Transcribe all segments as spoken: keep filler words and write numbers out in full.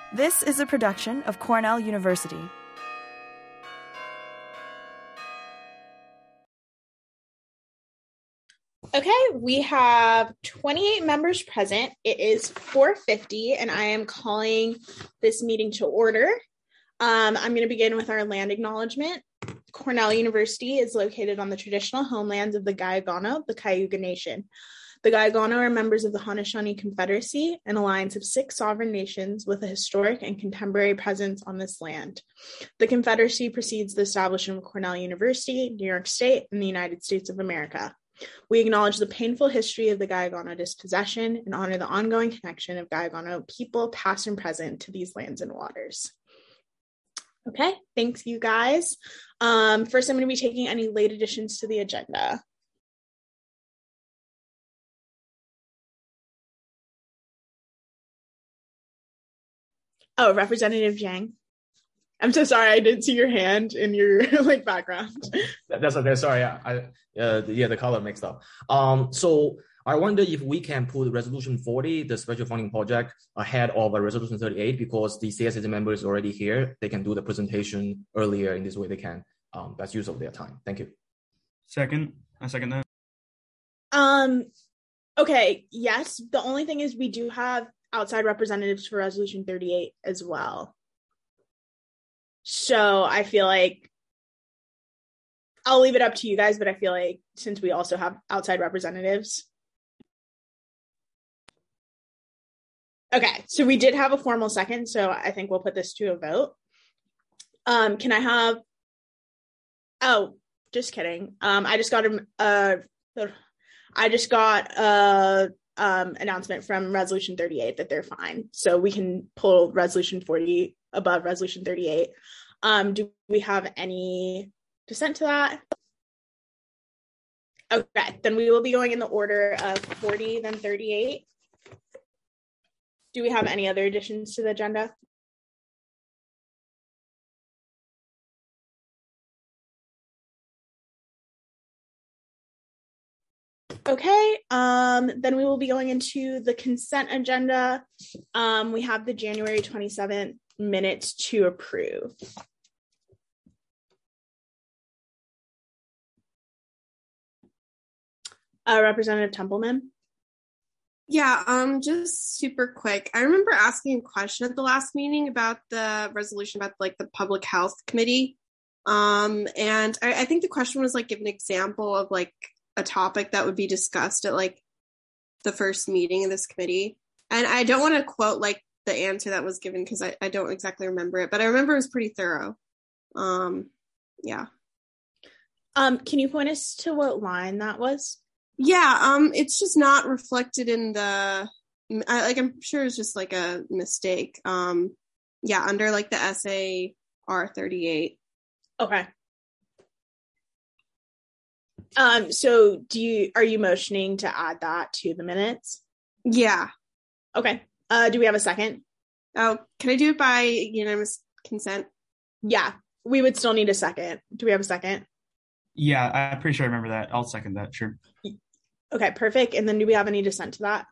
This is a production of Cornell University. Okay, we have twenty-eight members present. It is four fifty, and I am calling this meeting to order. Um, I'm going to begin with our land acknowledgement. Cornell University is located on the traditional homelands of the Gaigano, the Cayuga Nation. The Gaigano are members of the Haudenosaunee Confederacy, an alliance of six sovereign nations with a historic and contemporary presence on this land. The Confederacy precedes the establishment of Cornell University, New York State, and the United States of America. We acknowledge the painful history of the Gaigano dispossession and honor the ongoing connection of Gaigano people, past and present, to these lands and waters. Okay, thanks you guys. Um, first, I'm going to be taking any late additions to the agenda. Oh, Representative Zhang. I'm so sorry, I didn't see your hand in your like background. That's okay. Sorry, I uh, yeah, the color mixed up. Um, so I wonder if we can put Resolution forty, the special funding project, ahead of a Resolution thirty-eight, because the C S S member is already here. They can do the presentation earlier. In this way, they can um, best use of their time. Thank you. Second, I second that. Um, okay, yes. The only thing is we do have outside representatives for Resolution thirty-eight as well. So I feel like I'll leave it up to you guys, but I feel like since we also have outside representatives. Okay, so we did have a formal second, so I think we'll put this to a vote. Um, can I have, oh, just kidding. Um, I just got a, uh, I just got a um, announcement from Resolution thirty-eight that they're fine. So we can pull Resolution forty above Resolution thirty-eight. Um, do we have any dissent to that? Okay, then we will be going in the order of forty, then thirty-eight. Do we have any other additions to the agenda? Okay, um, then we will be going into the consent agenda. Um, we have the January twenty-seventh minutes to approve. Uh, Representative Templeman. Yeah, um, just super quick. I remember asking a question at the last meeting about the resolution about like the public health committee. Um, and I, I think the question was like, give an example of like a topic that would be discussed at like the first meeting of this committee. And I don't want to quote like the answer that was given because I, I don't exactly remember it, but I remember it was pretty thorough. Um, yeah. Um, can you point us to what line that was? Yeah, um, it's just not reflected in the, I, like, I'm sure it's just like a mistake. Um, yeah, under like the S A R thirty-eight. Okay. Um, so do you, are you motioning to add that to the minutes? Yeah. Okay. Uh, do we have a second? Oh, can I do it by unanimous consent? Yeah, we would still need a second. Do we have a second? Yeah, I'm pretty sure I remember that. I'll second that, sure. Okay, perfect. And then do we have any dissent to that?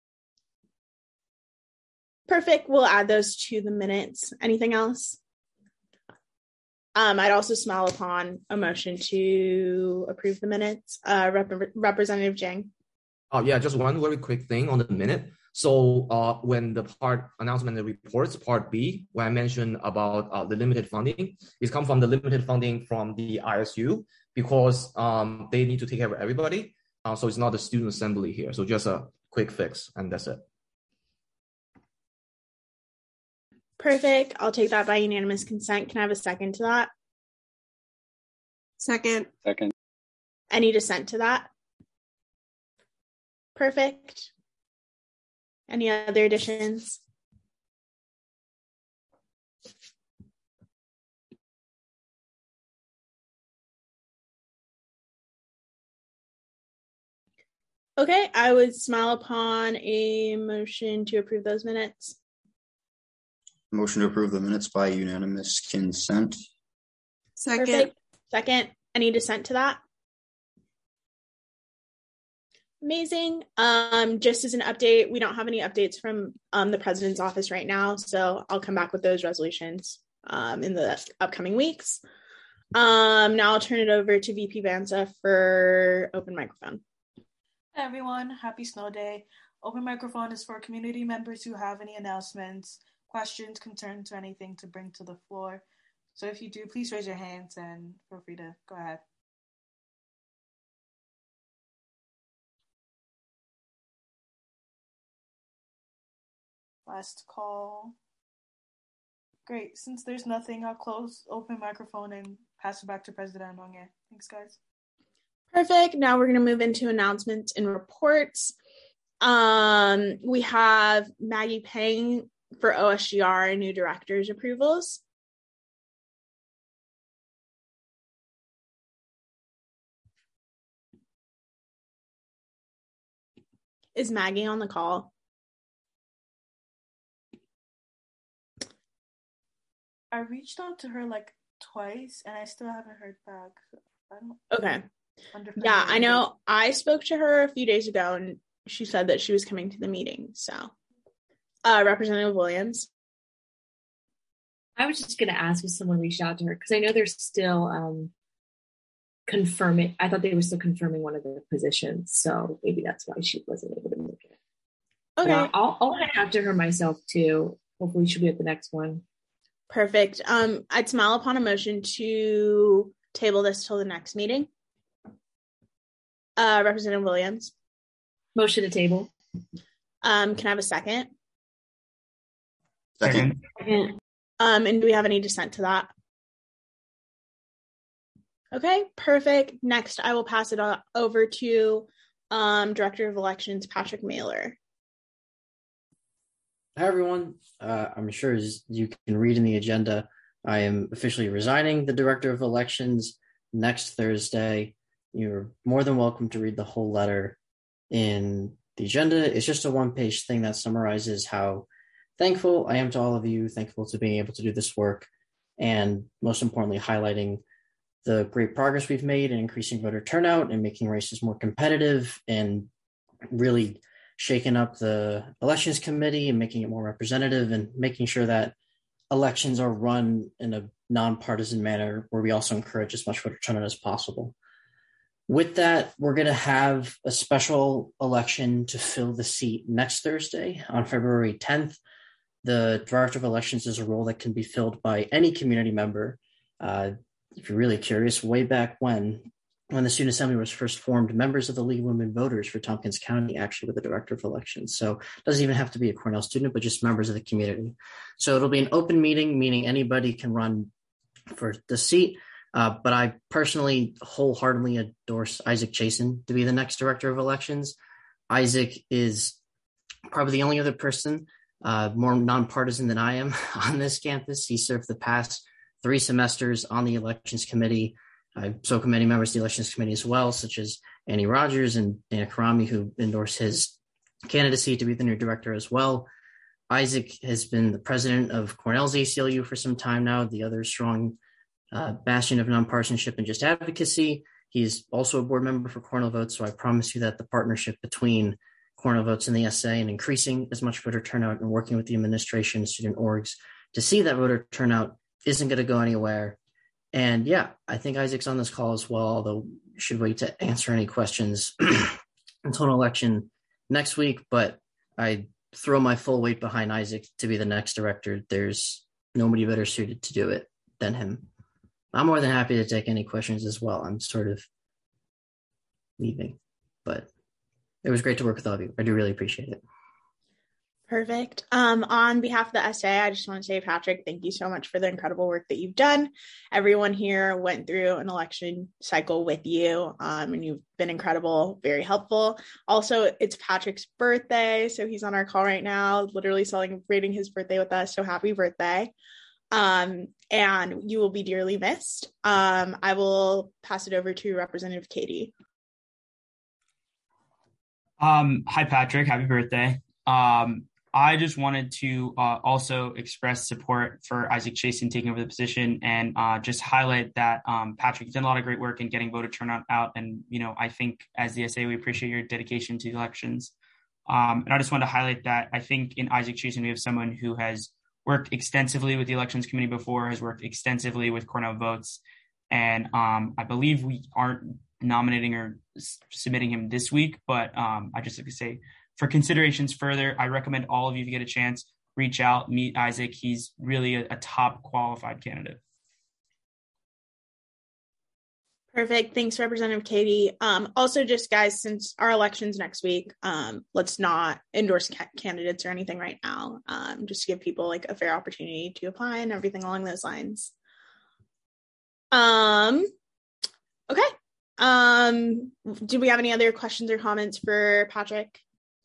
Perfect. We'll add those to the minutes. Anything else? Um, I'd also smile upon a motion to approve the minutes. Uh, Rep- Representative Zhang. Oh, yeah, just one very quick thing on the minute. So uh, when the part announcement and reports, part B, when I mentioned about uh, the limited funding, it's come from the limited funding from the I S U because um, they need to take care of everybody. Uh, so it's not the student assembly here. So just a quick fix and that's it. Perfect. I'll take that by unanimous consent. Can I have a second to that? Second. Second. Any dissent to that? Perfect. Any other additions? Okay, I would smile upon a motion to approve those minutes. Motion to approve the minutes by unanimous consent. Second. Perfect. Second. Any dissent to that? Amazing. Um, just as an update, we don't have any updates from um, the president's office right now, so I'll come back with those resolutions um, in the upcoming weeks. Um, now I'll turn it over to V P Vansa for open microphone. Hi everyone, happy snow day. Open microphone is for community members who have any announcements, questions, concerns, or anything to bring to the floor. So if you do, please raise your hands and feel free to go ahead. Last call. Great. Since there's nothing, I'll close open microphone and pass it back to President Onge. Thanks, guys. Perfect. Now we're going to move into announcements and reports. Um, we have Maggie Pang for O S G R and new directors approvals. Is Maggie on the call? I reached out to her like twice and I still haven't heard back. So I don't Okay. Yeah, I know. I spoke to her a few days ago and she said that she was coming to the meeting. So, uh, Representative Williams. I was just going to ask if someone reached out to her because I know they're still um, confirming. I thought they were still confirming one of the positions. So maybe that's why she wasn't able to make it. Okay. I'll, I'll, I'll head after her myself too. Hopefully she'll be at the next one. Perfect. Um, I'd smile upon a motion to table this till the next meeting. Uh, Representative Williams. Motion to table. Um, can I have a second? Second. Second. Um, and do we have any dissent to that? Okay, perfect. Next, I will pass it on over to um, Director of Elections, Patrick Mailer. Hi, everyone. Uh, I'm sure as you can read in the agenda, I am officially resigning the Director of Elections next Thursday. You're more than welcome to read the whole letter in the agenda. It's just a one-page thing that summarizes how thankful I am to all of you, thankful to being able to do this work, and most importantly, highlighting the great progress we've made in increasing voter turnout and making races more competitive and really shaking up the elections committee and making it more representative and making sure that elections are run in a nonpartisan manner where we also encourage as much voter turnout as possible. With that, we're going to have a special election to fill the seat next Thursday on February tenth. The Director of Elections is a role that can be filled by any community member. Uh, if you're really curious, way back when, when the Student Assembly was first formed, members of the League of Women Voters for Tompkins County actually were the Director of Elections. So it doesn't even have to be a Cornell student, but just members of the community. So it'll be an open meeting, meaning anybody can run for the seat. Uh, but I personally wholeheartedly endorse Isaac Chasen to be the next Director of Elections. Isaac is probably the only other person uh, more nonpartisan than I am on this campus. He served the past three semesters on the Elections Committee. I so commend many members of the Elections Committee as well, such as Annie Rogers and Dana Karami, who endorsed his candidacy to be the new director as well. Isaac has been the president of Cornell's A C L U for some time now, the other strong uh, bastion of nonpartisanship and just advocacy. He's also a board member for Cornell Votes, so I promise you that the partnership between Cornell Votes and the S A and increasing as much voter turnout and working with the administration and student orgs to see that voter turnout isn't going to go anywhere. And yeah, I think Isaac's on this call as well, although you should wait to answer any questions until an election next week. But I throw my full weight behind Isaac to be the next director. There's nobody better suited to do it than him. I'm more than happy to take any questions as well. I'm sort of leaving, but it was great to work with all of you. I do really appreciate it. Perfect. Um, on behalf of the S A, I just want to say, Patrick, thank you so much for the incredible work that you've done. Everyone here went through an election cycle with you, um, and you've been incredible, very helpful. Also, it's Patrick's birthday, so he's on our call right now, literally celebrating his birthday with us. So happy birthday. Um, and you will be dearly missed. Um, I will pass it over to Representative Katie. Um, hi, Patrick. Happy birthday. Um, I just wanted to uh, also express support for Isaac Chasen taking over the position, and uh, just highlight that um, Patrick, you've done a lot of great work in getting voter turnout out. And, you know, I think as the S A, we appreciate your dedication to the elections. Um, and I just wanted to highlight that I think in Isaac Chasen, we have someone who has worked extensively with the elections committee before, has worked extensively with Cornell Votes. And um, I believe we aren't nominating or s- submitting him this week, but um, I just like to say, for considerations further, I recommend all of you, if you get a chance, reach out, meet Isaac. He's really a, a top qualified candidate. Perfect. Thanks, Representative Katie. Um, also, just guys, since our election's next week, um, let's not endorse ca- candidates or anything right now. Um, just to give people like a fair opportunity to apply and everything along those lines. Um, okay. Um, do we have any other questions or comments for Patrick?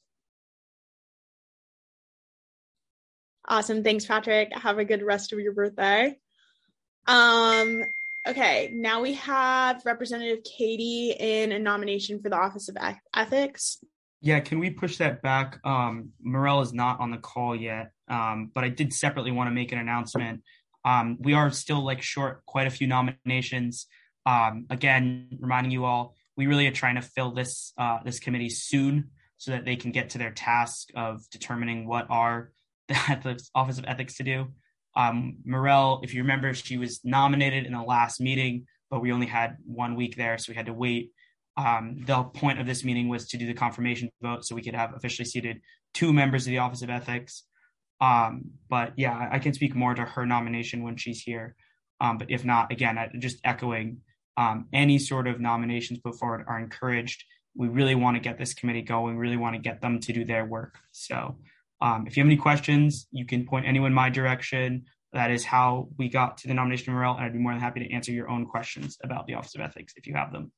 Awesome. Thanks, Patrick. Have a good rest of your birthday. Um, okay, now we have Representative Katie in a nomination for the Office of Ethics. Yeah, can we push that back? Um, Morel is not on the call yet, um, but I did separately want to make an announcement. Um, we are still like short quite a few nominations. Um, again, reminding you all, we really are trying to fill this uh, this committee soon so that they can get to their task of determining what are the Office of Ethics to do. Um, Morel, if you remember, she was nominated in the last meeting, but we only had one week there, so we had to wait. Um, the point of this meeting was to do the confirmation vote so we could have officially seated two members of the Office of Ethics. Um, but yeah, I can speak more to her nomination when she's here. Um, but if not, again, I, just echoing, um, any sort of nominations put forward are encouraged. We really want to get this committee going. We really want to get them to do their work. So Um, if you have any questions, you can point anyone my direction. That is how we got to the nomination of Morel, and I'd be more than happy to answer your own questions about the Office of Ethics if you have them.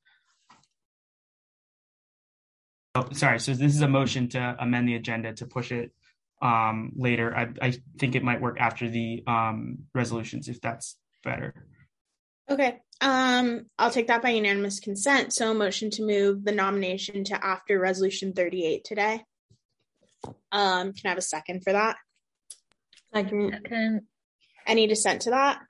Oh, sorry, so this is a motion to amend the agenda to push it um, later. I, I think it might work after the um, resolutions, if that's better. Okay, um, I'll take that by unanimous consent. So a motion to move the nomination to after Resolution thirty-eight today. Um, can I have a second for that? Second. Any dissent to that?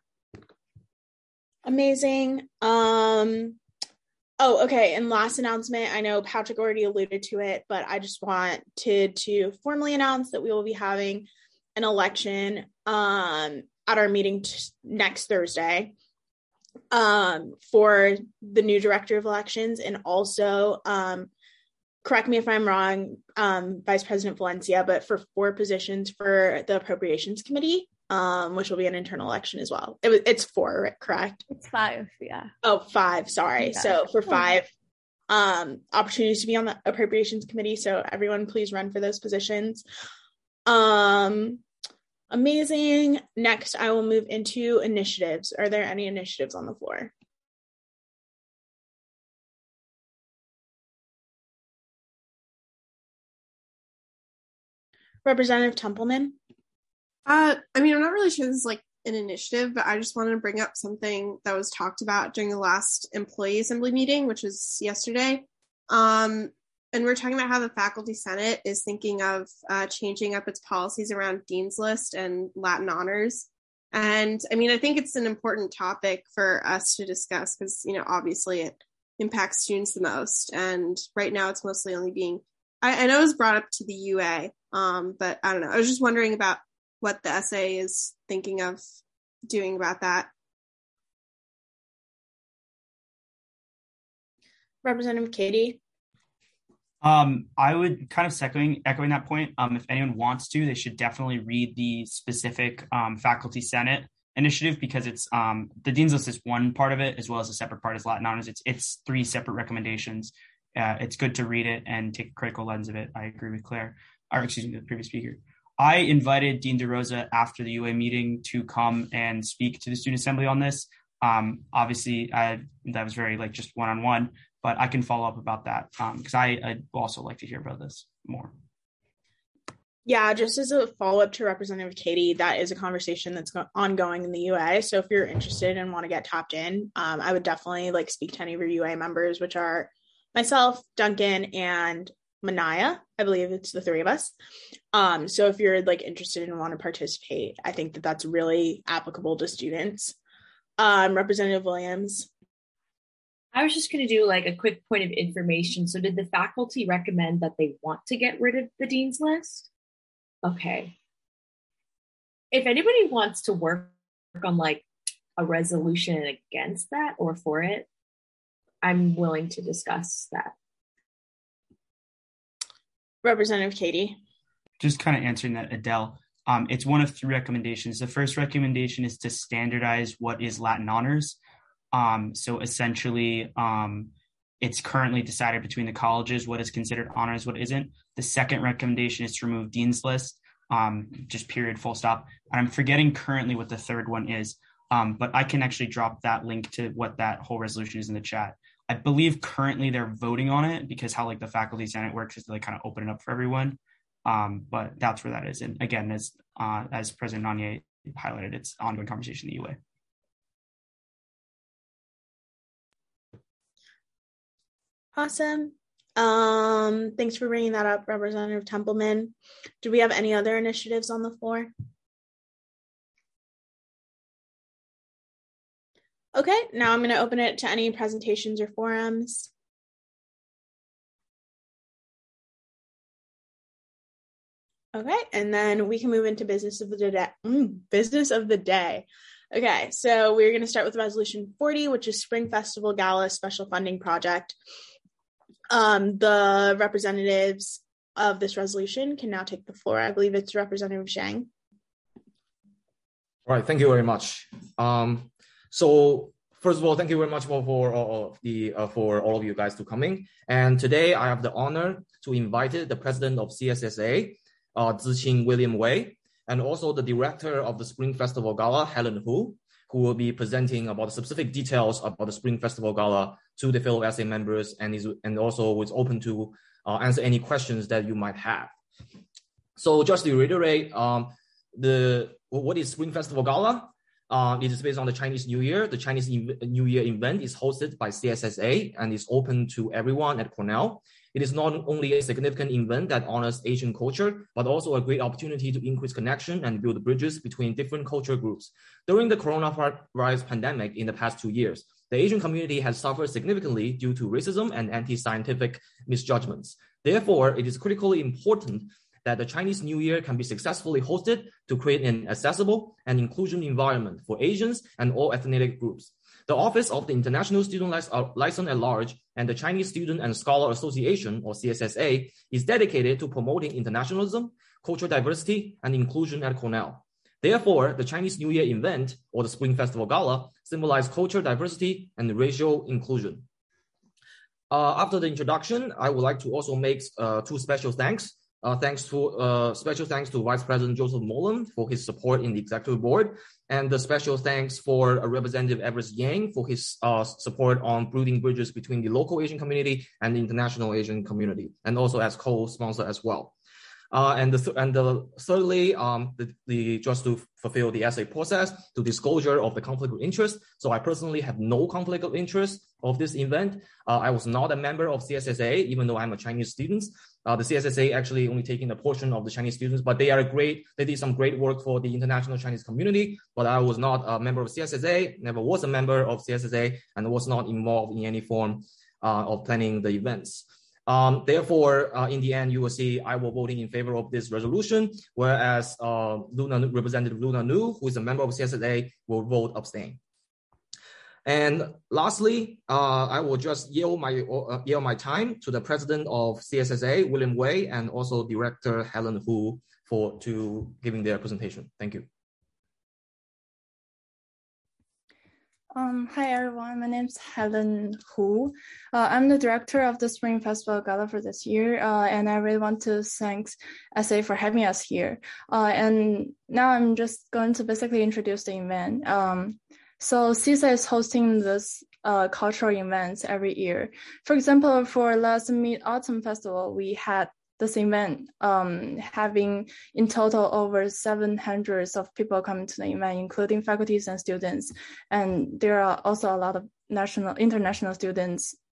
Amazing. Um, oh, okay. And last announcement, I know Patrick already alluded to it, but I just wanted to, to formally announce that we will be having an election um, at our meeting t- next Thursday um, for the new director of elections, and also um, correct me if I'm wrong, um, Vice President Valencia, but for four positions for the Appropriations Committee, um, which will be an internal election as well. It was, it's four, correct? It's five, yeah. Oh, five, sorry. Yeah. So for five um, opportunities to be on the Appropriations Committee. So everyone please run for those positions. Um, amazing. Next, I will move into initiatives. Are there any initiatives on the floor? Representative Templeman. Uh, I mean, I'm not really sure this is like an initiative, but I just wanted to bring up something that was talked about during the last employee assembly meeting, which was yesterday. Um, and we're talking about how the Faculty Senate is thinking of uh, changing up its policies around Dean's List and Latin honors. And I mean, I think it's an important topic for us to discuss because, you know, obviously it impacts students the most. And right now it's mostly only being, I, I know it was brought up to the U A, um, but I don't know. I was just wondering about what the S A is thinking of doing about that. Representative Katie. Um, I would kind of echoing echoing that point. Um, if anyone wants to, they should definitely read the specific um, Faculty Senate initiative, because it's um, the Dean's List is one part of it, as well as a separate part is Latin honors. It's it's three separate recommendations. Uh, it's good to read it and take a critical lens of it. I agree with Claire, or excuse me, the previous speaker. I invited Dean DeRosa after the U A meeting to come and speak to the Student Assembly on this. Um, obviously, I, that was very like just one-on-one, but I can follow up about that because um, I I'd also like to hear about this more. Yeah, just as a follow-up to Representative Katie, that is a conversation that's go- ongoing in the U A. So if you're interested and want to get tapped in, um, I would definitely like speak to any of your U A members, which are myself, Duncan, and Manaya. I believe it's the three of us. Um, so if you're like interested and want to participate, I think that that's really applicable to students. Um, Representative Williams. I was just going to do like a quick point of information. So did the faculty recommend that they want to get rid of the dean's list? Okay. If anybody wants to work on like a resolution against that or for it, I'm willing to discuss that. Representative Katie. Just kind of answering that, Adele. Um, it's one of three recommendations. The first recommendation is to standardize what is Latin honors. Um, so essentially, um, it's currently decided between the colleges what is considered honors, what isn't. The second recommendation is to remove dean's list, um, just period, full stop. And I'm forgetting currently what the third one is, um, but I can actually drop that link to what that whole resolution is in the chat. I believe currently they're voting on it because how like the faculty senate works is to like kind of open it up for everyone. Um, but that's where that is. And again, as uh, as President Nanye highlighted, it's ongoing conversation in the U A. Awesome. Um, thanks for bringing that up, Representative Templeman. Do we have any other initiatives on the floor? Okay, now I'm going to open it to any presentations or forums. Okay, and then we can move into business of the day. Mm, business of the day. Okay, so we're going to start with Resolution forty, which is Spring Festival Gala Special Funding Project. Um, the representatives of this resolution can now take the floor. I believe it's Representative Zhang. All right, thank you very much. Um, so first of all, thank you very much for, for all of the uh, for all of you guys to coming. And today I have the honor to invite the president of C S S A, uh, Ziqing William Wei, and also the director of the Spring Festival Gala, Helen Hu, who will be presenting about the specific details about the Spring Festival Gala to the fellow S A members, and is and also is open to uh, answer any questions that you might have. So just to reiterate, um, the what is Spring Festival Gala? Uh, it is based on the Chinese New Year. The Chinese New Year event is hosted by C S S A and is open to everyone at Cornell. It is not only a significant event that honors Asian culture, but also a great opportunity to increase connection and build bridges between different culture groups. During the coronavirus pandemic in the past two years, the Asian community has suffered significantly due to racism and anti-scientific misjudgments. Therefore, it is critically important that the Chinese New Year can be successfully hosted to create an accessible and inclusive environment for Asians and all ethnic groups. The Office of the International Student Liaison at Large and the Chinese Student and Scholar Association, or C S S A, is dedicated to promoting internationalism, cultural diversity, and inclusion at Cornell. Therefore, the Chinese New Year event, or the Spring Festival Gala, symbolizes cultural diversity and racial inclusion. Uh, after the introduction, I would like to also make uh, two special thanks. Uh, thanks to uh, special thanks to Vice President Joseph Mullen for his support in the executive board, and the special thanks for uh, Representative Everest Yang for his uh, support on building bridges between the local Asian community and the international Asian community, and also as co-sponsor as well. Uh, and the th- and the thirdly, um, the, the just to fulfill the essay process, to disclosure of the conflict of interest. So I personally have no conflict of interest of this event. Uh, I was not a member of C S S A, even though I'm a Chinese student. Uh, the C S S A actually only taking a portion of the Chinese students, but they are great. They did some great work for the international Chinese community. But I was not a member of C S S A, never was a member of C S S A, and was not involved in any form uh, of planning the events. Um, therefore, uh, in the end, you will see I will voting in favor of this resolution, whereas uh, Luna, Representative Luna Nu, who is a member of C S S A, will vote abstain. And lastly, uh, I will just yield my uh, yield my time to the president of C S S A, William Wei, and also Director Helen Hu for to giving their presentation. Thank you. Um, hi everyone, my name is Helen Hu. Uh, I'm the director of the Spring Festival Gala for this year, uh, and I really want to thank S A for having us here. Uh, and now I'm just going to basically introduce the event. Um, so C S A is hosting this uh, cultural events every year. For example, for last Mid-Autumn Festival, we had this event um, having in total over seven hundred of people coming to the event, including faculties and students. And there are also a lot of national, international students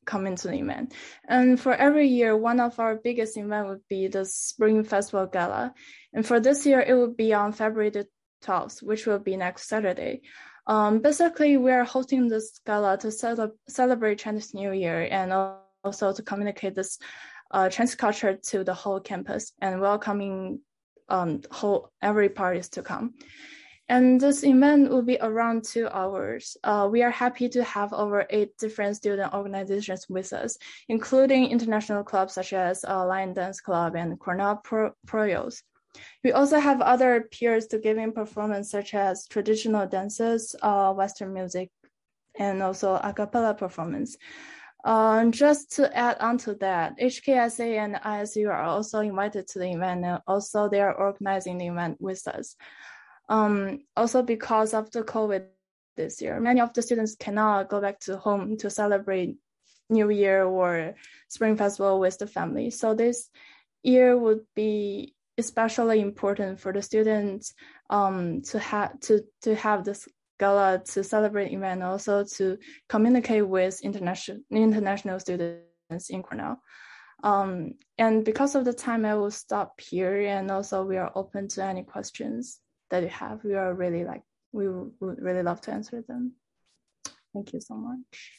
come into the event. And for every year, one of our biggest event would be the Spring Festival Gala. And for this year, it will be on February the twelfth, which will be next Saturday. Um, basically, we are hosting this gala to cel- celebrate Chinese New Year and also to communicate this uh, Chinese culture to the whole campus and welcoming um, whole every parties to come. And this event will be around two hours. Uh, we are happy to have over eight different student organizations with us, including international clubs such as uh, Lion Dance Club and Cornell Pro- Proyos. We also have other peers to give in performance such as traditional dances, uh, Western music, and also a cappella performance. Uh, just to add on to that, H K S A and I S U are also invited to the event, and also they are organizing the event with us. Um, also because of the COVID this year, many of the students cannot go back to home to celebrate New Year or Spring Festival with the family. So this year would be especially important for the students um, to have to to have this gala to celebrate event, also to communicate with international international students in Cornell. Um, and because of the time, I will stop here, and also we are open to any questions that you have. We are really like we would really love to answer them. Thank you so much.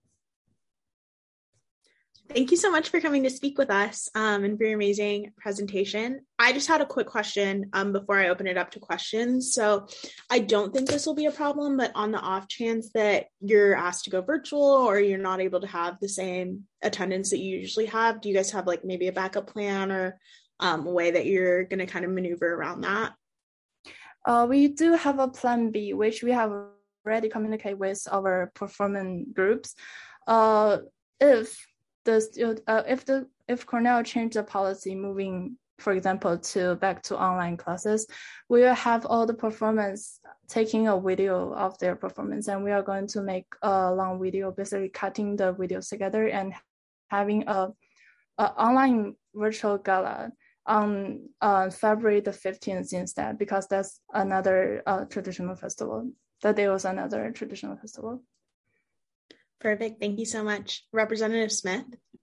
Thank you so much for coming to speak with us um, and for your amazing presentation. I just had a quick question um, before I open it up to questions. So I don't think this will be a problem, but on the off chance that you're asked to go virtual or you're not able to have the same attendance that you usually have, do you guys have like maybe a backup plan or um, a way that you're going to kind of maneuver around that? Uh, we do have a plan B, which we have already communicated with our performance groups. Uh, if The, uh, if the if Cornell changed the policy moving, for example, to back to online classes, we will have all the performance taking a video of their performance, and we are going to make a long video, basically cutting the videos together and having a, a online virtual gala on uh, February the fifteenth instead, because that's another uh, traditional festival. That day was another traditional festival. Perfect. Thank you so much. Representative Smith.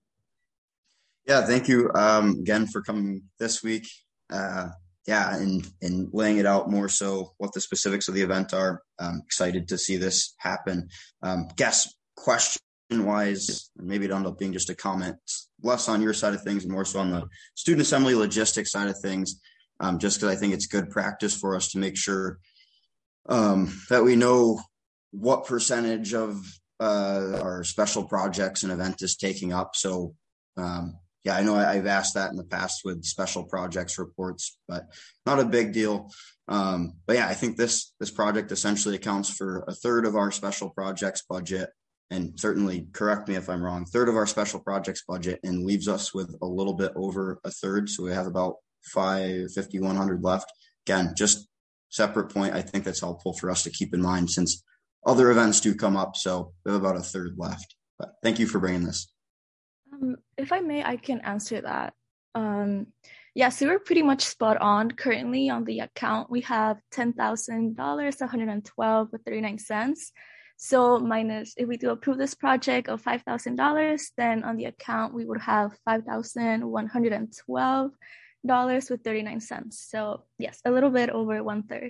Yeah, thank you um, again for coming this week. Uh, yeah, and, and laying it out more so what the specifics of the event are. I'm excited to see this happen. Um, guess question-wise, maybe it'll end up being just a comment, less on your side of things and more so on the student assembly logistics side of things, um, just because I think it's good practice for us to make sure um, that we know what percentage of uh our special projects and event is taking up. So um yeah, I know I, I've asked that in the past with special projects reports, but not a big deal. Um but yeah, I think this this project essentially accounts for a third of our special projects budget, and certainly correct me if I'm wrong, third of our special projects budget, and leaves us with a little bit over a third. So we have about five fifty one hundred left. Again, just separate point. I think that's helpful for us to keep in mind since other events do come up, so we have about a third left. But thank you for bringing this. Um, if I may, I can answer that. Um, yeah, so we're pretty much spot on. Currently on the account, we have ten thousand dollars, one hundred twelve dollars with thirty-nine cents. So minus, if we do approve this project of five thousand dollars, then on the account, we would have five thousand one hundred twelve dollars with thirty-nine cents. So yes, a little bit over one third.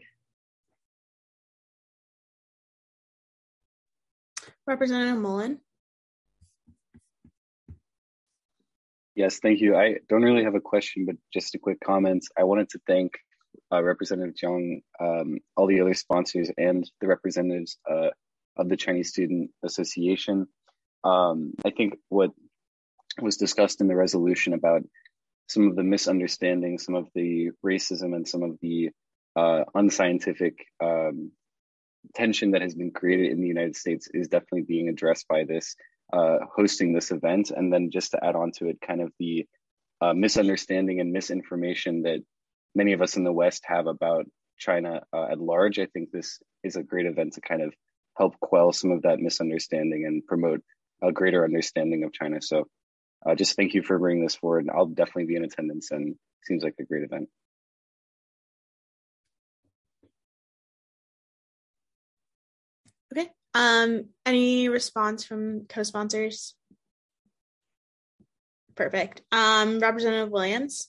Representative Mullen. Yes, thank you. I don't really have a question, but just a quick comment. I wanted to thank uh, Representative Zhang, um, all the other sponsors, and the representatives uh, of the Chinese Student Association. Um, I think what was discussed in the resolution about some of the misunderstandings, some of the racism, and some of the uh, unscientific um, tension that has been created in the United States is definitely being addressed by this uh, hosting this event. And then just to add on to it, kind of the uh, misunderstanding and misinformation that many of us in the West have about China uh, at large. I think this is a great event to kind of help quell some of that misunderstanding and promote a greater understanding of China. So uh, just thank you for bringing this forward. I'll definitely be in attendance, and it seems like a great event. Okay. Um, any response from co-sponsors? Perfect. Um, Representative Williams.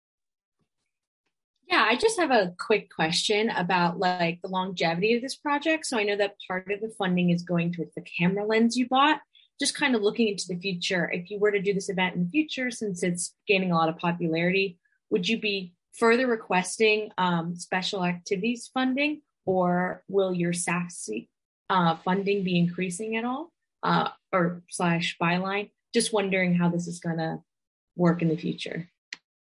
Yeah, I just have a quick question about like the longevity of this project. So I know that part of the funding is going towards the camera lens you bought. Just kind of looking into the future, if you were to do this event in the future, since it's gaining a lot of popularity, would you be further requesting um, special activities funding, or will your S A F C uh, funding be increasing at all, uh, or slash byline? Just wondering how this is going to work in the future.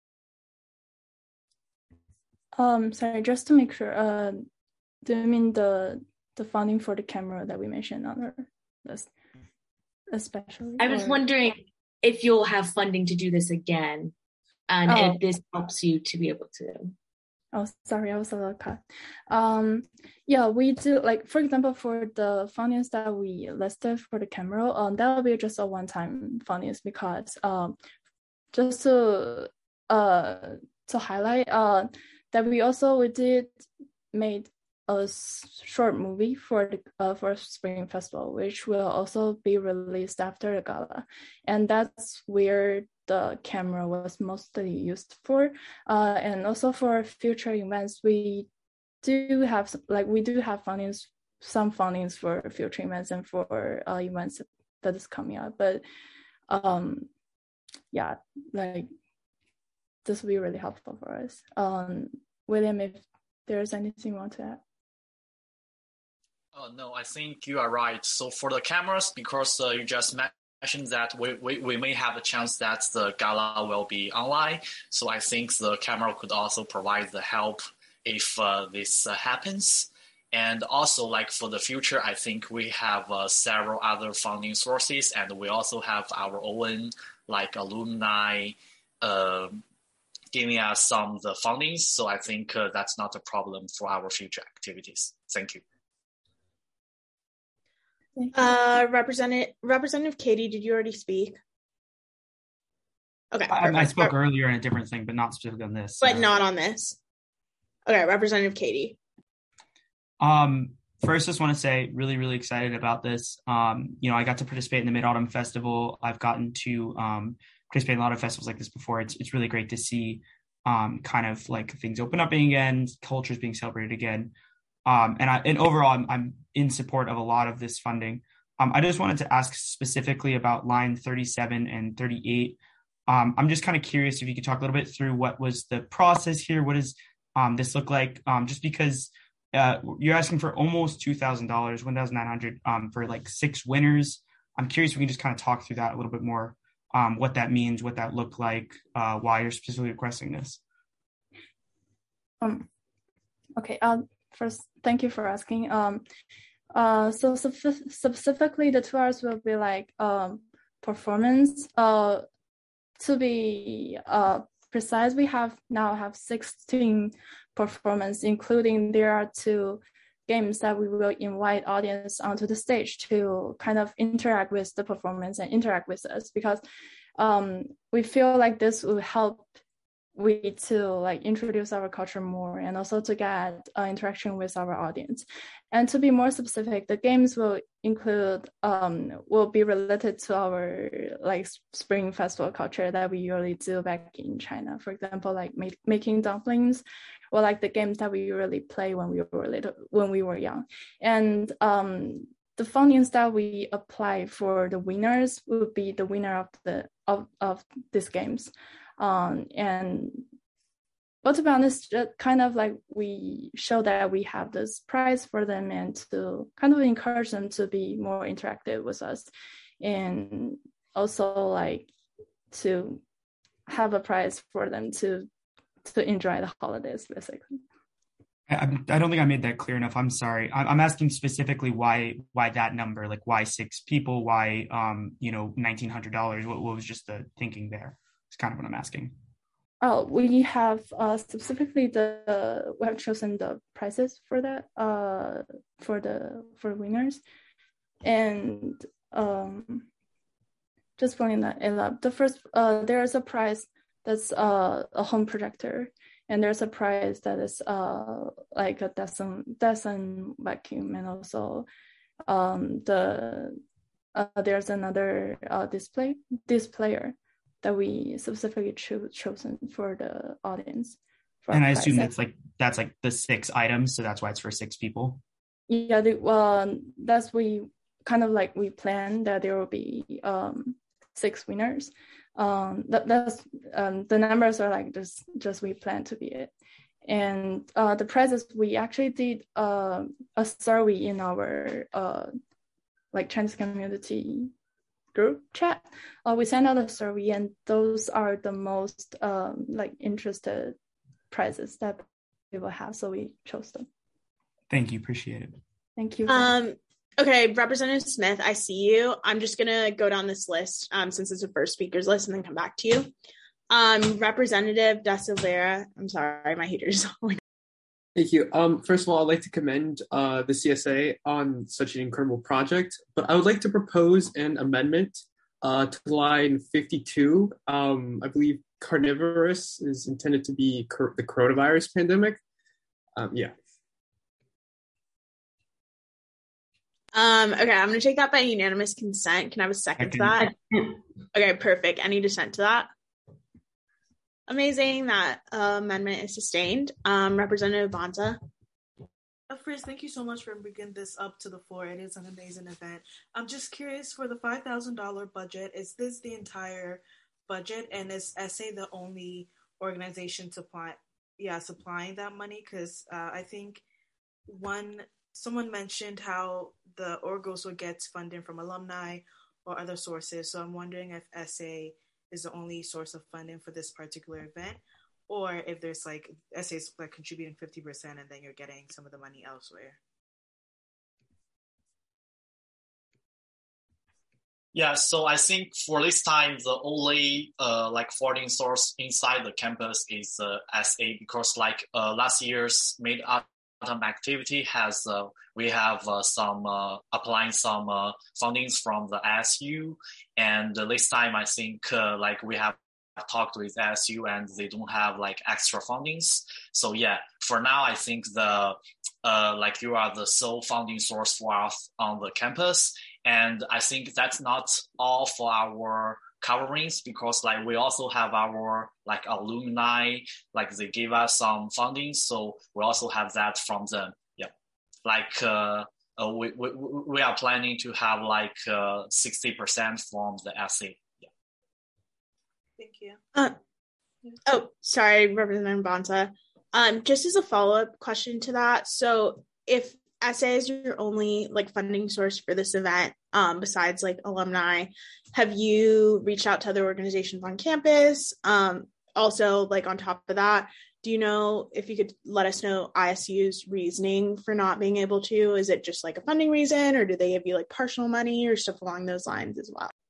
Um, sorry, just to make sure, uh, do you mean the the funding for the camera that we mentioned on our list, especially? I was or... wondering if you'll have funding to do this again, and oh. if this helps you to be able to. Oh, sorry, I was a little cut. Um, yeah, we do, like, for example, for the fundings that we listed for the camera, um, that will be just a one-time fundings because um, just to uh to highlight uh. that we also we did made a short movie for the uh, for Spring Festival, which will also be released after the gala, and that's where the camera was mostly used for. Uh, and also for future events, we do have like we do have fundings, some fundings for future events and for uh, events that is coming up. But um, yeah, like. This will be really helpful for us. Um, William, if there's anything you want to add. Uh, no, I think you are right. So for the cameras, because uh, you just mentioned that we, we, we may have a chance that the gala will be online. So I think the camera could also provide the help if uh, this uh, happens. And also, like for the future, I think we have uh, several other funding sources, and we also have our own like alumni uh, giving us some of the fundings. So I think uh, that's not a problem for our future activities. Thank you. Uh, Representative Representative Katie, did you already speak? Okay. I, I spoke earlier on a different thing, but not specifically on this. But so. not on this. Okay, Representative Katie. Um, first, just want to say really, really excited about this. Um, you know, I got to participate in the Mid-Autumn Festival. I've gotten to um, participate in a lot of festivals like this before. It's it's really great to see um, kind of like things open up again, cultures being celebrated again. Um, and I, and overall, I'm, I'm in support of a lot of this funding. Um, I just wanted to ask specifically about line thirty-seven and thirty-eight. Um, I'm just kind of curious if you could talk a little bit through what was the process here. What does um, this look like? Um, just because uh, you're asking for almost two thousand dollars, one thousand nine hundred dollars um, for like six winners. I'm curious if we can just kind of talk through that a little bit more. Um, what that means, what that looked like, uh, why you're specifically requesting this. Um, okay. Um, first, thank you for asking. Um, uh, so spe- specifically, the two hours will be like um performance. Uh, to be uh precise, we have now have sixteen performance, including there are two games that we will invite audience onto the stage to kind of interact with the performance and interact with us, because um, we feel like this will help we to like introduce our culture more and also to get uh, interaction with our audience. And to be more specific, the games will include um, will be related to our like Spring Festival culture that we usually do back in China. For example, like make, making dumplings, or like the games that we usually play when we were little, when we were young. And um, the fundings that we apply for the winners would be the winner of the of, of these games. Um, and but to be honest, kind of like we show that we have this prize for them and to kind of encourage them to be more interactive with us, and also like to have a prize for them to to enjoy the holidays, basically. I, I don't think I made that clear enough. I'm sorry. I'm asking specifically why why that number, like why six people, why um you know nineteen hundred dollars. What, what was just the thinking there? It's kind of what I'm asking. Oh, we have uh, specifically the uh, we have chosen the prices for that uh for the for winners, and um just pointing that up. The first uh there is a prize that's uh a home projector, and there's a prize that is uh like a Dyson Dyson vacuum, and also um the uh, there's another uh display displayer that we specifically cho- chosen for the audience. For and I assume that's like that's like the six items, so that's why it's for six people. Yeah, the, well, that's we kind of like we planned that there will be um, six winners. Um, that, that's um, the numbers are like just just we plan to be it. And uh, the prizes, we actually did uh, a survey in our uh, like Chinese community group chat. Uh, we sent out a survey, and those are the most um, like interested prizes that people have. So we chose them. Thank you, appreciate it. Thank you. Um, okay, Representative Smith, I see you. I'm just gonna go down this list um, since it's a first speakers list, and then come back to you. Um, Representative Da Silveira, I'm sorry, my heater's on. Thank you. Um, first of all, I'd like to commend uh, the C S A on such an incredible project, but I would like to propose an amendment uh, to line fifty-two. Um, I believe carnivorous is intended to be cor- the coronavirus pandemic. Um, yeah. Um, okay, I'm going to take that by unanimous consent. Can I have a second to that? Okay, perfect. Any dissent to that? Amazing. That uh, amendment is sustained. Um, Representative Bonta. First, thank you so much for bringing this up to the floor. It is an amazing event. I'm just curious, for the five thousand dollars budget, is this the entire budget? And is S A the only organization supply, yeah, supplying that money? Because uh, I think one someone mentioned how the Orgos gets funding from alumni or other sources. So I'm wondering if S A is the only source of funding for this particular event, or if there's like S A is like contributing fifty percent and then you're getting some of the money elsewhere. Yeah, so I think for this time, the only uh, like funding source inside the campus is uh, S A, because like uh, last year's mid autumn activity has uh, we have uh, some uh, applying some uh, fundings from the A S U, and uh, this time I think uh, like we have talked with A S U and they don't have like extra fundings. So yeah, for now I think the uh, like you are the sole funding source for us on the campus, and I think that's not all for our coverings, because like we also have our like alumni, like they give us some funding, so we also have that from them. Yeah, like uh, uh we, we we are planning to have like uh sixty percent from the S A. Yeah. Thank you. Uh, oh, sorry, Representative Bonta. Um, just as a follow-up question to that, so if S A is your only like funding source for this event, um, besides like alumni, have you reached out to other organizations on campus? Um, also, like on top of that, do you know if you could let us know I S U's reasoning for not being able to? Is it just like a funding reason, or do they give you like partial money or stuff along those lines as well?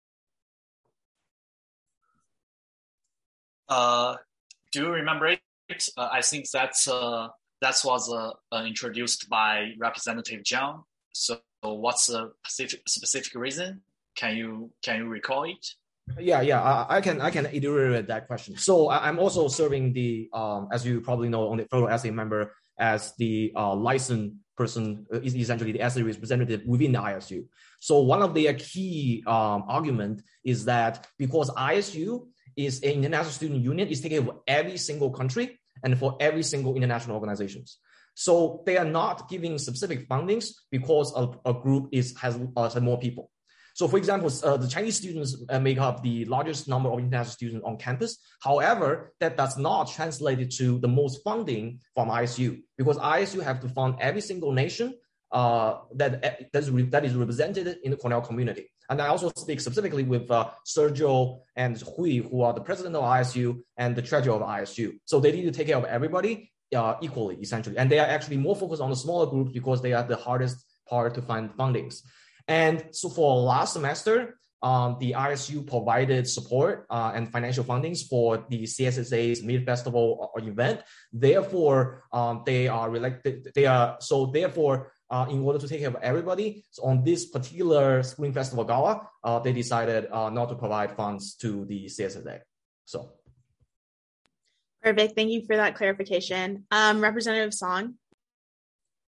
Uh, do you remember it? Uh, I think that's uh, that was uh, uh, introduced by Representative Jiang. So what's the specific specific reason? Can you can you recall it? Yeah, yeah, I, I can I can iterate that question. So I, I'm also serving the um, as you probably know, on the fellow S A member as the uh, licensed person, uh, is essentially the S A representative within the I S U. So one of the key um, argument is that because I S U is an international student union, is taking over every single country and for every single international organizations. So they are not giving specific fundings because a, a group is has, uh, has more people. So for example, uh, the Chinese students uh, make up the largest number of international students on campus. However, that does not translate to the most funding from I S U, because I S U have to fund every single nation uh, that, that, is re- that is represented in the Cornell community. And I also speak specifically with uh, Sergio and Hui, who are the president of I S U and the treasurer of I S U. So they need to take care of everybody uh, equally, essentially. And they are actually more focused on the smaller groups because they are the hardest part to find fundings. And so for last semester, um, the I S U provided support uh, and financial fundings for the C S S A's mid-festival event. Therefore, um, they are related. They are so therefore. Uh, in order to take care of everybody, so on this particular Spring Festival Gala, uh, they decided uh, not to provide funds to the C S S A. So, perfect. Thank you for that clarification, um, Representative Song.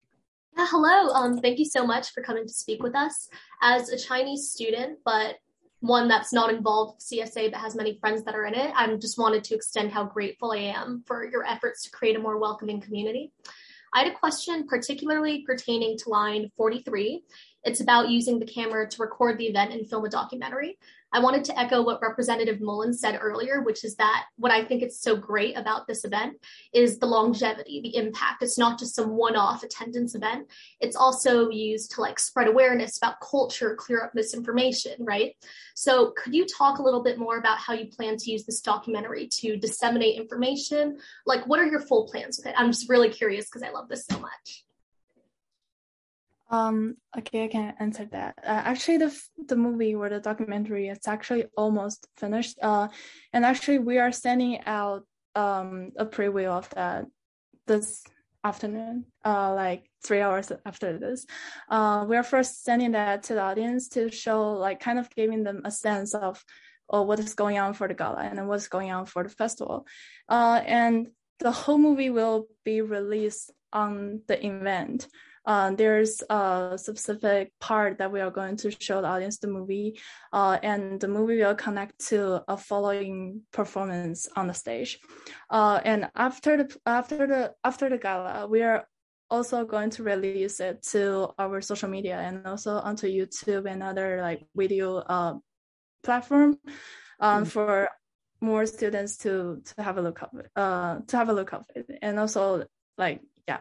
Yeah, hello. Um, thank you so much for coming to speak with us. As a Chinese student, but one that's not involved with C S A but has many friends that are in it. I just wanted to extend how grateful I am for your efforts to create a more welcoming community. I had a question particularly pertaining to line forty-three. It's about using the camera to record the event and film a documentary. I wanted to echo what Representative Mullins said earlier, which is that what I think is so great about this event is the longevity, the impact. It's not just some one-off attendance event. It's also used to like spread awareness about culture, clear up misinformation, right? So could you talk a little bit more about how you plan to use this documentary to disseminate information? Like, what are your full plans with it? I'm just really curious because I love this so much. Um, okay, I can answer that. Uh, actually, the the movie or the documentary, it's actually almost finished. Uh, and actually, we are sending out um a preview of that this afternoon. Uh, like three hours after this. Uh, we are first sending that to the audience to show, like, kind of giving them a sense of, of what is going on for the gala and what's going on for the festival. Uh, and the whole movie will be released on the event. Uh, there's a specific part that we are going to show the audience the movie, uh, and the movie will connect to a following performance on the stage. Uh, and after the after the after the gala, we are also going to release it to our social media and also onto YouTube and other like video uh, platform um, mm-hmm. for more students to to have a look of it, uh, to have a look of it, and also like. Yeah.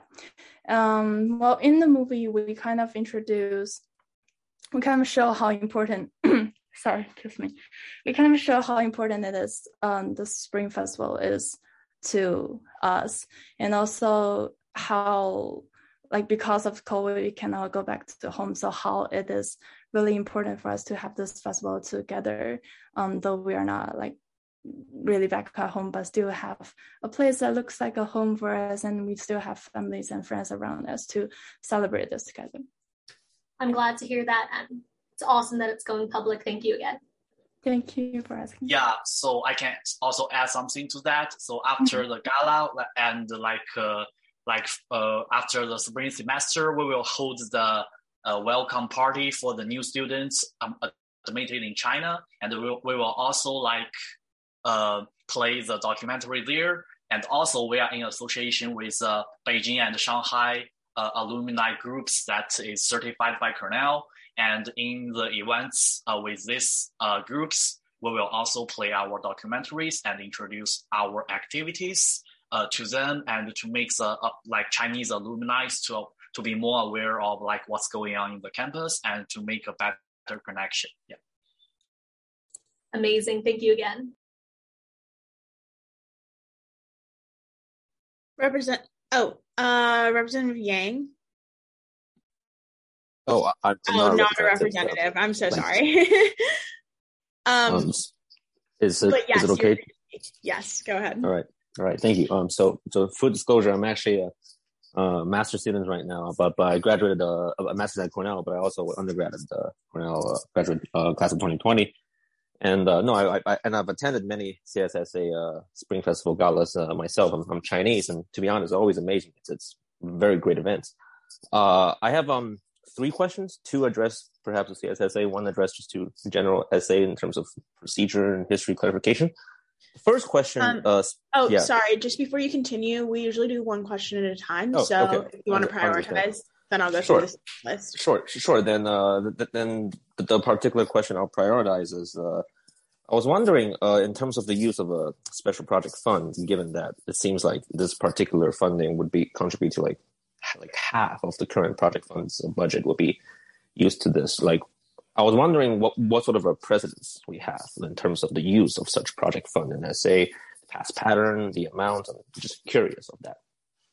Um, well, in the movie, we kind of introduce, we kind of show how important, sorry, excuse me. We kind of show how important it is, um, the Spring Festival is to us. And also how, like, because of COVID, we cannot go back to home. So how it is really important for us to have this festival together, um, though we are not, like, really back at home, but still have a place that looks like a home for us, and we still have families and friends around us to celebrate this together. I'm glad to hear that, and it's awesome that it's going public. Thank you again. Thank you for asking. Yeah, so I can also add something to that. So after mm-hmm. the gala and like uh, like uh, after the spring semester, we will hold the uh, welcome party for the new students um, admitted in China, and we will, we will also like Uh, play the documentary there, and also we are in association with uh, Beijing and Shanghai uh, alumni groups that is certified by Cornell. And in the events uh, with these uh, groups, we will also play our documentaries and introduce our activities uh, to them, and to make the uh, like Chinese alumni to to be more aware of like what's going on in the campus and to make a better connection. Yeah. Amazing. Thank you again. Represent oh, uh, Representative Yang. Oh, I, I'm oh, not, not a representative. representative. I'm so sorry. um, um, is it yes, is it okay? Yes, go ahead. All right, all right. Thank you. Um, so so full disclosure, I'm actually a, a master's student right now, but but I graduated uh, a master's at Cornell, but I also undergrad at the Cornell uh, graduate uh, class of twenty twenty. And uh, no, I, I and I've attended many C S S A uh, Spring Festival galas uh, myself. I'm, I'm Chinese, and to be honest, it's always amazing. It's, it's very great events. Uh, I have um three questions: two addressed perhaps to C S S A, one addressed just to general S A in terms of procedure and history clarification. The first question. Um, uh, oh, yeah. sorry. Just before you continue, we usually do one question at a time. Oh, so okay. if you want to prioritize, then I'll go sure. through this list. Sure, sure. Then, uh, th- then the, the particular question I'll prioritize is, uh, I was wondering, uh, in terms of the use of a special project fund, given that it seems like this particular funding would be contribute to like, like half of the current project fund's budget would be used to this. Like, I was wondering what, what sort of a precedence we have in terms of the use of such project fund in S A, the past pattern, the amount. I'm just curious of that.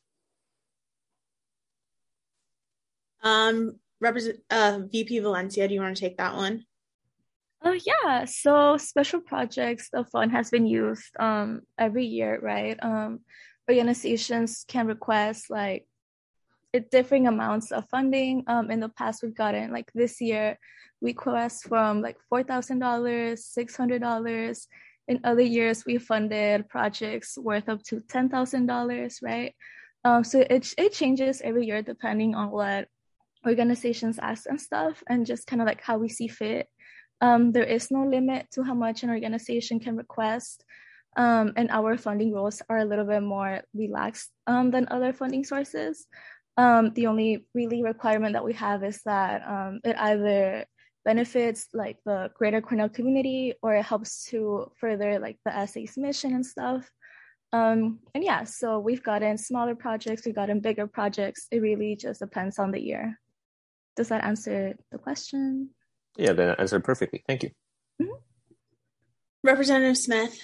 Um, represent uh, V P Valencia, do you want to take that one? Oh yeah, so special projects, the fund has been used um every year, right? Um, organizations can request like differing amounts of funding. Um, in the past, we've gotten like this year, we request from like four thousand dollars, six hundred dollars. In other years, we funded projects worth up to ten thousand dollars, right? Um, so it it changes every year depending on what organizations ask and stuff, and just kind of like how we see fit. Um, there is no limit to how much an organization can request, um, and our funding rules are a little bit more relaxed um, than other funding sources. Um, the only really requirement that we have is that um, it either benefits like the greater Cornell community or it helps to further like the essay's mission and stuff. Um, and yeah, so we've gotten smaller projects, we've gotten bigger projects. It really just depends on the year. Does that answer the question? Yeah, that answered perfectly. Thank you. Mm-hmm. Representative Smith.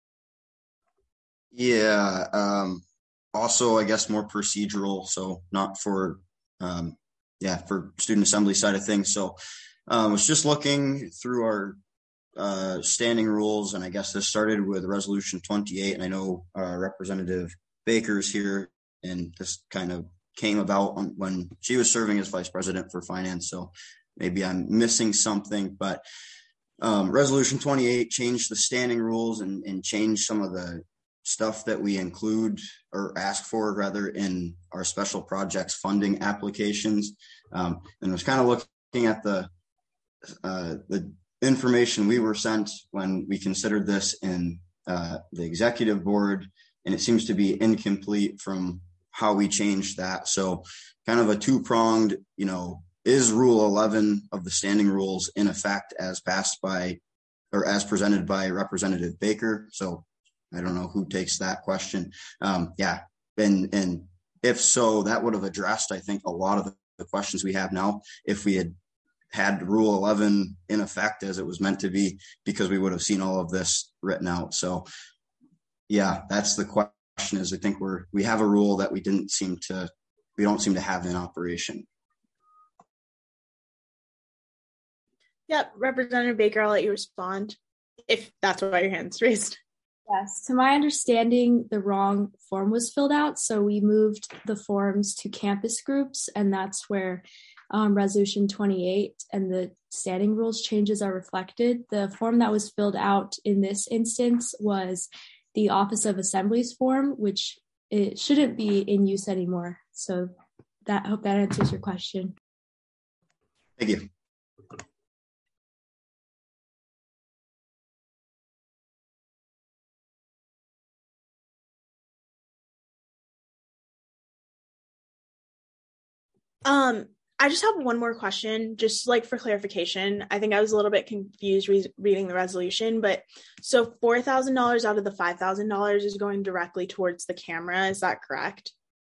Yeah. Um, also, I guess more procedural. So not for, um, yeah, for student assembly side of things. So I um, was just looking through our uh, standing rules, and I guess this started with Resolution twenty-eight, and I know uh, Representative Baker's here, and this kind of came about on, when she was serving as Vice President for Finance, so maybe I'm missing something, but um, Resolution twenty-eight changed the standing rules and, and changed some of the stuff that we include or ask for rather in our special projects funding applications. Um, and I was kind of looking at the uh, the information we were sent when we considered this in uh, the executive board, and it seems to be incomplete from how we changed that. So kind of a two-pronged, you know, is Rule eleven of the standing rules in effect as passed by or as presented by Representative Baker? So I don't know who takes that question. Um, yeah. And, and if so, that would have addressed, I think, a lot of the questions we have now if we had had Rule eleven in effect as it was meant to be, because we would have seen all of this written out. So yeah, that's the question, is I think we're, we have a rule that we didn't seem to, we don't seem to have in operation. Yep. Representative Baker, I'll let you respond if that's why your hand's raised. Yes, to my understanding, the wrong form was filled out. So we moved the forms to campus groups, and that's where um, Resolution twenty-eight and the standing rules changes are reflected. The form that was filled out in this instance was the Office of Assemblies form, which it shouldn't be in use anymore. So that, I hope that answers your question. Thank you. Um, I just have one more question, just like for clarification. I think I was a little bit confused re- reading the resolution, but so four thousand dollars out of the five thousand dollars is going directly towards the camera. Is that correct?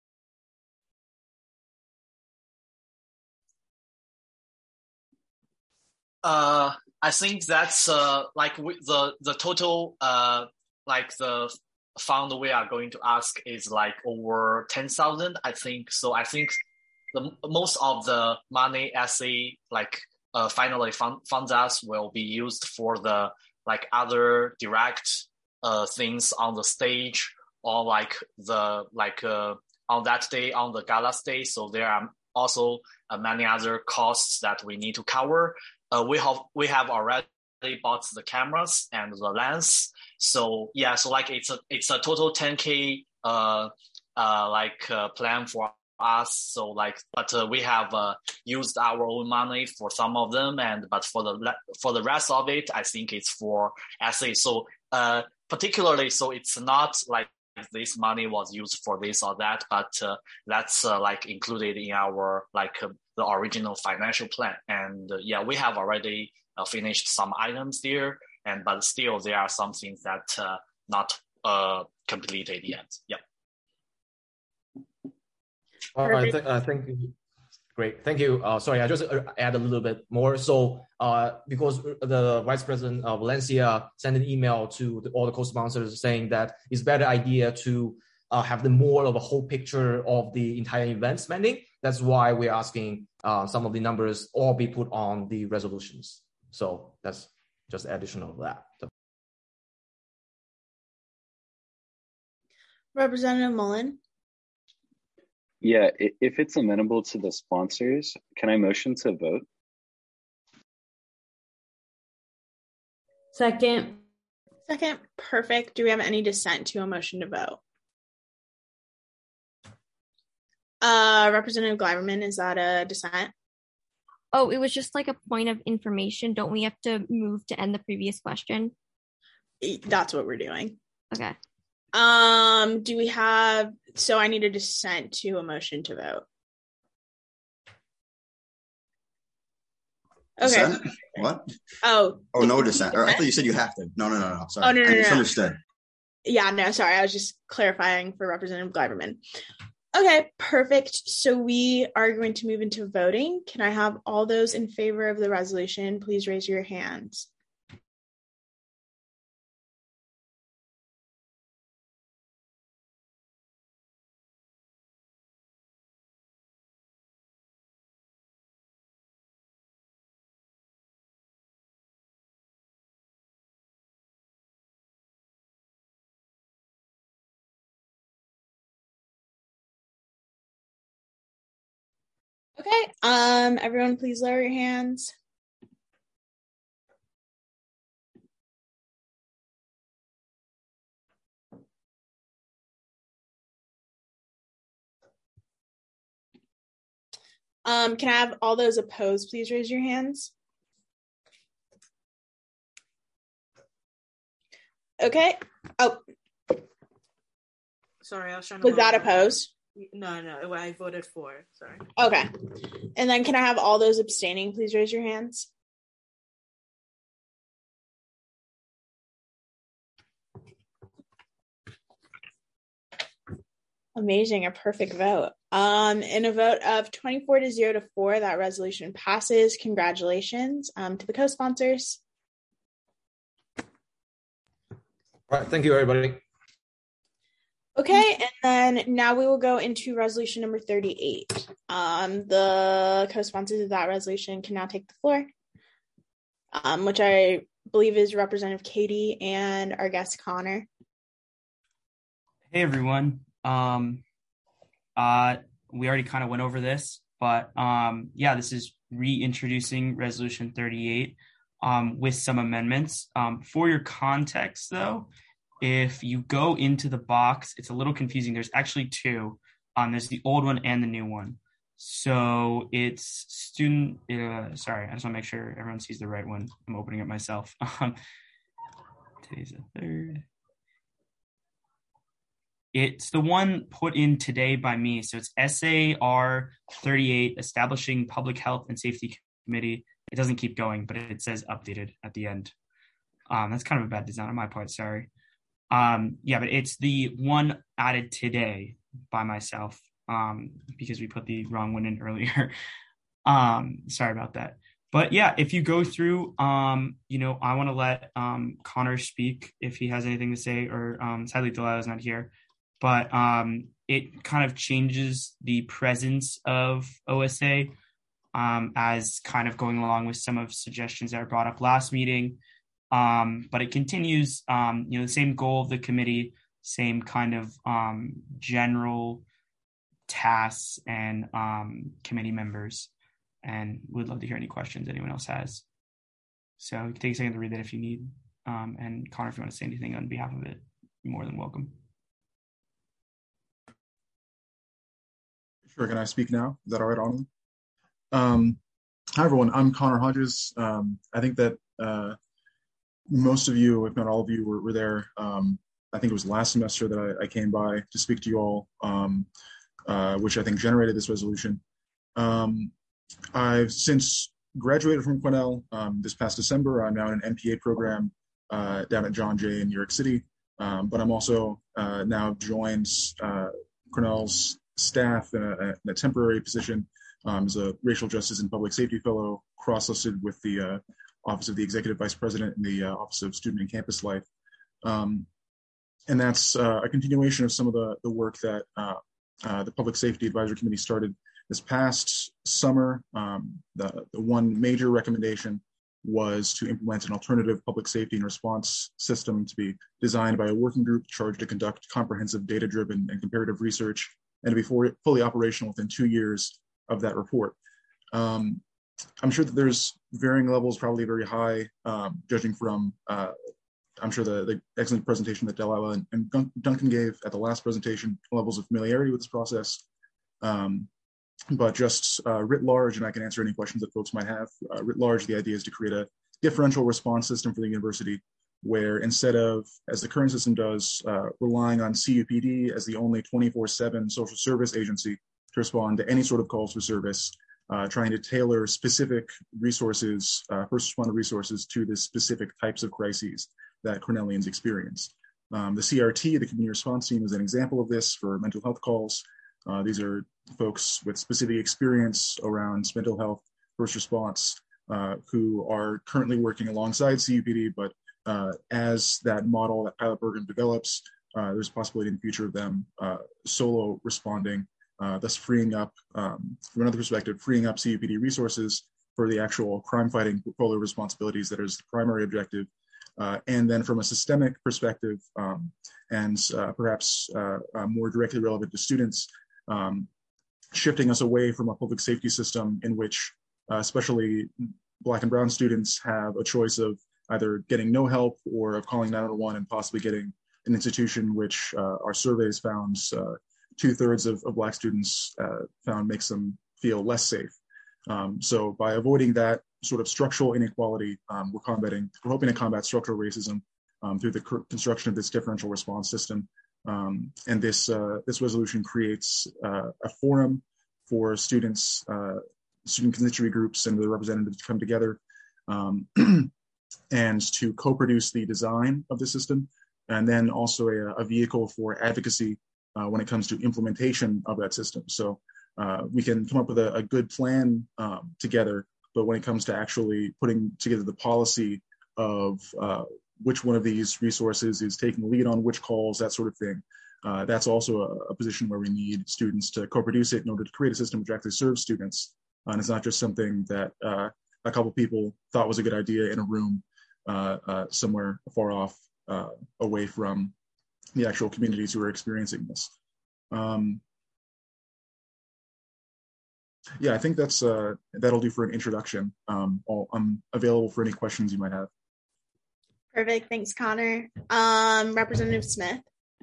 Uh, I think that's uh like we, the the total uh like the fund we are going to ask is like over ten thousand. I think so. I think. The most of the money essay like uh, finally fund, funds us will be used for the like other direct uh, things on the stage or like the like uh, on that day on the gala stage. So there are also uh, many other costs that we need to cover. Uh, we have we have already bought the cameras and the lens. So yeah, so like it's a it's a total ten K uh uh like uh, plan for us. So like, but uh, we have uh, used our own money for some of them, and but for the for the rest of it, I think it's for essay. So uh, particularly, so it's not like this money was used for this or that, but uh, that's uh, like included in our like uh, the original financial plan. And uh, yeah, we have already uh, finished some items there, and but still there are some things that uh, not uh, completed yet. Yeah. Uh, I think, I think, great. Thank you. Uh, sorry, I just add a little bit more. So uh, because the Vice President of Valencia sent an email to the, all the co-sponsors saying that it's a better idea to uh, have the more of a whole picture of the entire event spending. That's why we're asking uh, some of the numbers all be put on the resolutions. So that's just additional to that. So. Representative Mullen. Yeah, if it's amenable to the sponsors, can I motion to vote? Second. Second, perfect. Do we have any dissent to a motion to vote? Uh, Representative Gleiberman, is that a dissent? Oh, it was just like a point of information. Don't we have to move to end the previous question? That's what we're doing. Okay. Um, do we have, so I need a dissent to a motion to vote. Okay. Dissent? What? Oh. Oh, no dissent. Or I thought you said you have to. No, no, no, no. Sorry. Oh, no, no, I no, misunderstood. no. Yeah, no, sorry. I was just clarifying for Representative Gleiberman. Okay, perfect. So we are going to move into voting. Can I have all those in favor of the resolution? Please raise your hands. Okay, um, everyone please lower your hands. Um, can I have all those opposed, please raise your hands. Okay. Oh. Sorry, I was trying to Was vote that for- opposed? No, no, I voted for. Sorry. Okay. And then can I have all those abstaining, please raise your hands. Amazing, a perfect vote. Um, in a vote of twenty-four to zero to four, that resolution passes. Congratulations um, to the co-sponsors. All right, thank you, everybody. Okay, and then now we will go into resolution number thirty-eight. Um, the co-sponsors of that resolution can now take the floor, um, which I believe is Representative Katie and our guest Connor. Hey everyone. Um, uh, we already kind of went over this, but um, yeah, this is reintroducing resolution thirty-eight um, with some amendments. Um, for your context though, if you go into the box, it's a little confusing. There's actually two. Um, there's the old one and the new one. So it's student, uh, sorry, I just want to make sure everyone sees the right one. I'm opening it myself. Um, today's the third. It's the one put in today by me. So it's S A R thirty-eight, Establishing Public Health and Safety Committee. It doesn't keep going, but it says updated at the end. Um, that's kind of a bad design on my part, sorry. Um, yeah, but it's the one added today by myself um, because we put the wrong one in earlier. um, sorry about that. But yeah, if you go through, um, you know, I want to let um, Connor speak if he has anything to say, or um, sadly Delilah's not here. But um, it kind of changes the presence of O S A um, as kind of going along with some of suggestions that were brought up last meeting. Um, but it continues, um, you know, the same goal of the committee, same kind of um, general tasks and um, committee members. And would love to hear any questions anyone else has. So you can take a second to read that if you need. Um, and Connor, if you want to say anything on behalf of it, you're more than welcome. Sure, can I speak now? Is that all right, Arnold? Um, hi, everyone. I'm Connor Hodges. Um, I think that uh, most of you, if not all of you, were, were there. Um, I think it was last semester that I, I came by to speak to you all, um, uh, which I think generated this resolution. Um, I've since graduated from Cornell um, this past December. I'm now in an M P A program uh, down at John Jay in New York City, um, but I'm also uh, now joined uh, Cornell's staff in a, in a temporary position um, as a racial justice and public safety fellow, cross-listed with the uh, Office of the Executive Vice President and the uh, Office of Student and Campus Life. Um, and that's uh, a continuation of some of the, the work that uh, uh, the Public Safety Advisory Committee started this past summer. Um, the, the one major recommendation was to implement an alternative public safety and response system to be designed by a working group charged to conduct comprehensive data-driven and comparative research and to be for, fully operational within two years of that report. Um, I'm sure that there's varying levels, probably very high, um, judging from, uh, I'm sure the, the excellent presentation that Delilah and, and Duncan gave at the last presentation, levels of familiarity with this process. Um, but just uh, writ large, and I can answer any questions that folks might have. Uh, writ large, the idea is to create a differential response system for the university where instead of, as the current system does, uh, relying on C U P D as the only twenty-four seven social service agency to respond to any sort of calls for service, uh, trying to tailor specific resources, uh, first responder resources to the specific types of crises that Cornellians experience. Um, the C R T, the Community Response Team, is an example of this for mental health calls. Uh, these are folks with specific experience around mental health, first response, uh, who are currently working alongside C U P D, but uh, as that model, that pilot program develops, uh, there's a possibility in the future of them uh, solo responding, uh, thus freeing up, um, from another perspective, freeing up C U P D resources for the actual crime-fighting portfolio responsibilities that is the primary objective. Uh, and then from a systemic perspective, um, and uh, perhaps uh, uh, more directly relevant to students, um, shifting us away from a public safety system in which uh, especially Black and Brown students have a choice of either getting no help or of calling nine one one and possibly getting an institution which uh, our surveys found uh, two-thirds of, of Black students uh, found makes them feel less safe. Um, so by avoiding that sort of structural inequality, um, we're combating, we're hoping to combat structural racism um, through the construction of this differential response system. Um, and this uh, this resolution creates uh, a forum for students, uh, student constituency groups and the representatives to come together um, and to co-produce the design of the system, and then also a, a vehicle for advocacy uh, when it comes to implementation of that system. So uh, we can come up with a, a good plan um, together, but when it comes to actually putting together the policy of uh, which one of these resources is taking the lead on which calls, that sort of thing, uh, that's also a, a position where we need students to co-produce it in order to create a system which actually serves students. Uh, and it's not just something that uh, a couple people thought was a good idea in a room uh, uh, somewhere far off, uh, away from the actual communities who are experiencing this. Um, yeah, I think that's uh, that'll do for an introduction. Um, I'll, I'm available for any questions you might have. Perfect. Thanks, Connor. Um, Representative Smith.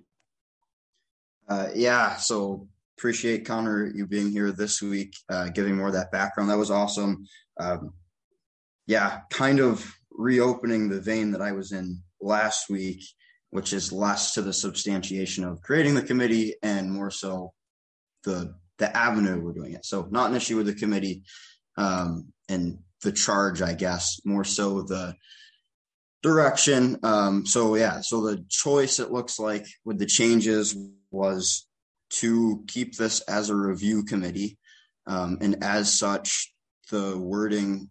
Uh, yeah, so appreciate, Connor, you being here this week, uh, giving more of that background. That was awesome. Um, yeah, kind of reopening the vein that I was in last week, which is less to the substantiation of creating the committee and more so the the avenue we're doing it. So not an issue with the committee um, and the charge, I guess, more so the direction. Um, so yeah, so the choice, it looks like, with the changes was to keep this as a review committee. Um, and as such, the wording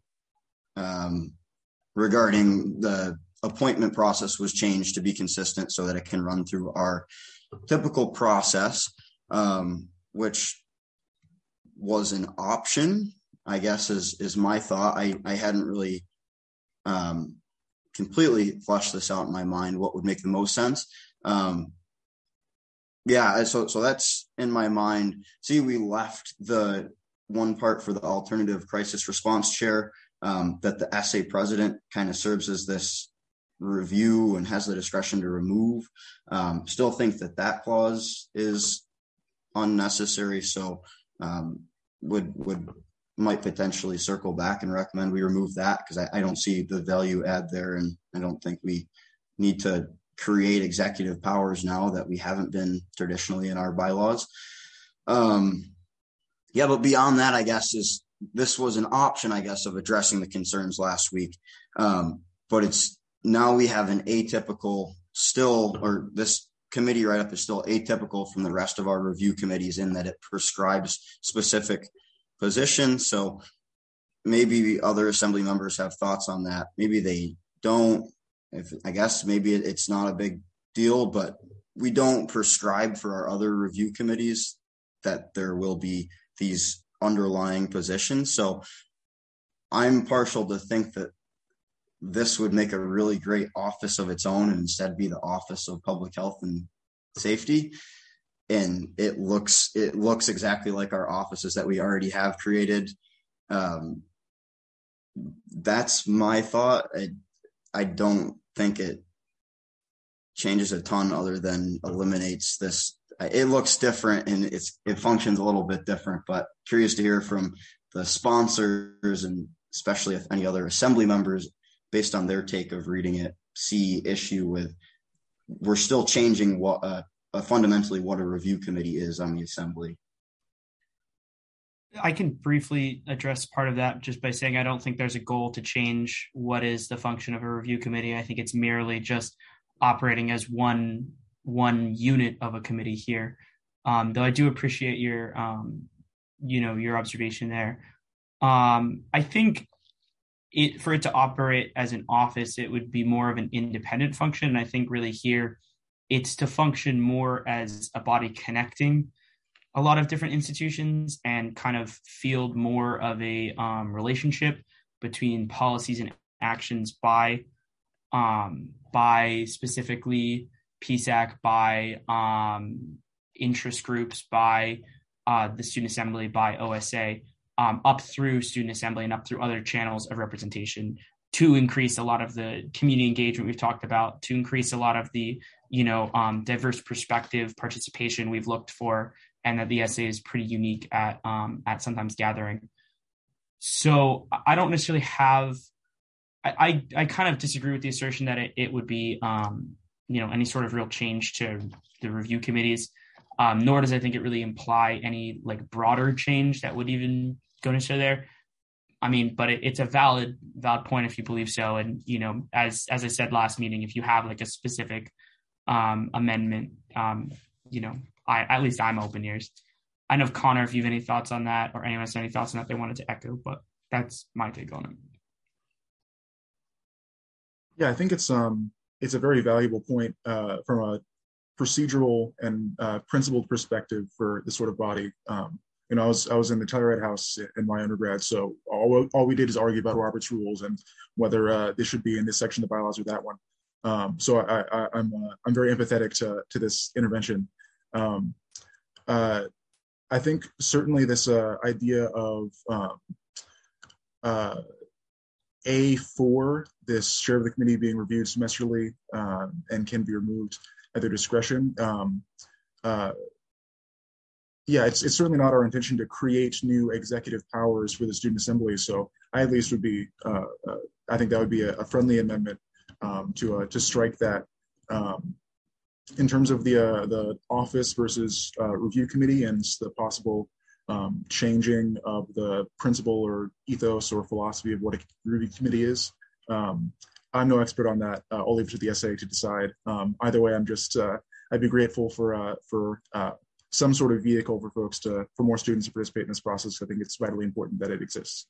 um, regarding the appointment process was changed to be consistent so that it can run through our typical process, um, which was an option, I guess, is, is my thought. I, I hadn't really um, completely fleshed this out in my mind, what would make the most sense. Um, yeah, so so that's in my mind. See, we left the one part for the alternative crisis response chair, um, that the S A president kind of serves as this review and has the discretion to remove. Um, still think that that clause is unnecessary. So um, would would might potentially circle back and recommend we remove that, because I, I don't see the value add there, and I don't think we need to create executive powers now that we haven't been traditionally in our bylaws. Um, yeah, but beyond that, I guess, is this was an option, I guess, of addressing the concerns last week. Um, but it's now we have an atypical still, or this committee write-up is still atypical from the rest of our review committees in that it prescribes specific positions. So maybe other assembly members have thoughts on that. Maybe they don't. If I guess maybe it's not a big deal, but we don't prescribe for our other review committees that there will be these underlying positions. So I'm partial to think that this would make a really great office of its own and instead be the Office of Public Health and Safety. And it looks it looks exactly like our offices that we already have created. Um, that's my thought. I, I don't think it changes a ton other than eliminates this it looks different and it's it functions a little bit different. But curious to hear from the sponsors and especially if any other assembly members, based on their take of reading it, see issue with we're still changing what uh, uh, fundamentally what a review committee is on the assembly. I can briefly address part of that just by saying I don't think there's a goal to change what is the function of a review committee. I think it's merely just operating as one one unit of a committee here. Um, though I do appreciate your um, you know your observation there. Um, I think it for it to operate as an office, it would be more of an independent function. And I think really here, it's to function more as a body connecting a lot of different institutions and kind of field more of a um, relationship between policies and actions by um, by specifically P S A C, by um, interest groups, by uh, the Student Assembly, by O S A, um, up through Student Assembly and up through other channels of representation to increase a lot of the community engagement we've talked about, to increase a lot of the, you know, um, diverse perspective participation we've looked for, and that the S A is pretty unique at um, at sometimes gathering. So I don't necessarily have, I, I, I kind of disagree with the assertion that it, it would be, um, you know, any sort of real change to the review committees, um, nor does I think it really imply any like broader change that would even go necessarily there. I mean, but it, it's a valid, valid point if you believe so. And, you know, as, as I said last meeting, if you have like a specific um, amendment, um, you know, I, at least I'm open ears. I know, Connor, if you have any thoughts on that or anyone has any thoughts on that they wanted to echo, but that's my take on it. Yeah, I think it's um it's a very valuable point uh, from a procedural and uh, principled perspective for this sort of body. Um, you know, I was I was in the Telluride House in my undergrad, so all all we did is argue about Robert's rules and whether uh, this should be in this section of the bylaws or that one. Um, so I, I, I'm uh, I'm very empathetic to to this intervention. Um, uh, I think certainly this uh, idea of um, uh, A four, this chair of the committee being reviewed semesterly uh, and can be removed at their discretion. Um, uh, yeah, it's, it's certainly not our intention to create new executive powers for the Student Assembly. So I at least would be, uh, uh, I think that would be a, a friendly amendment um, to uh, to strike that. Um, in terms of the uh, the office versus uh, review committee and the possible um, changing of the principle or ethos or philosophy of what a review committee is, um, I'm no expert on that. Uh, I'll leave it to the S A to decide. Um, either way, I'm just uh, I'd be grateful for uh, for uh, some sort of vehicle for folks to for more students to participate in this process. I think it's vitally important that it exists.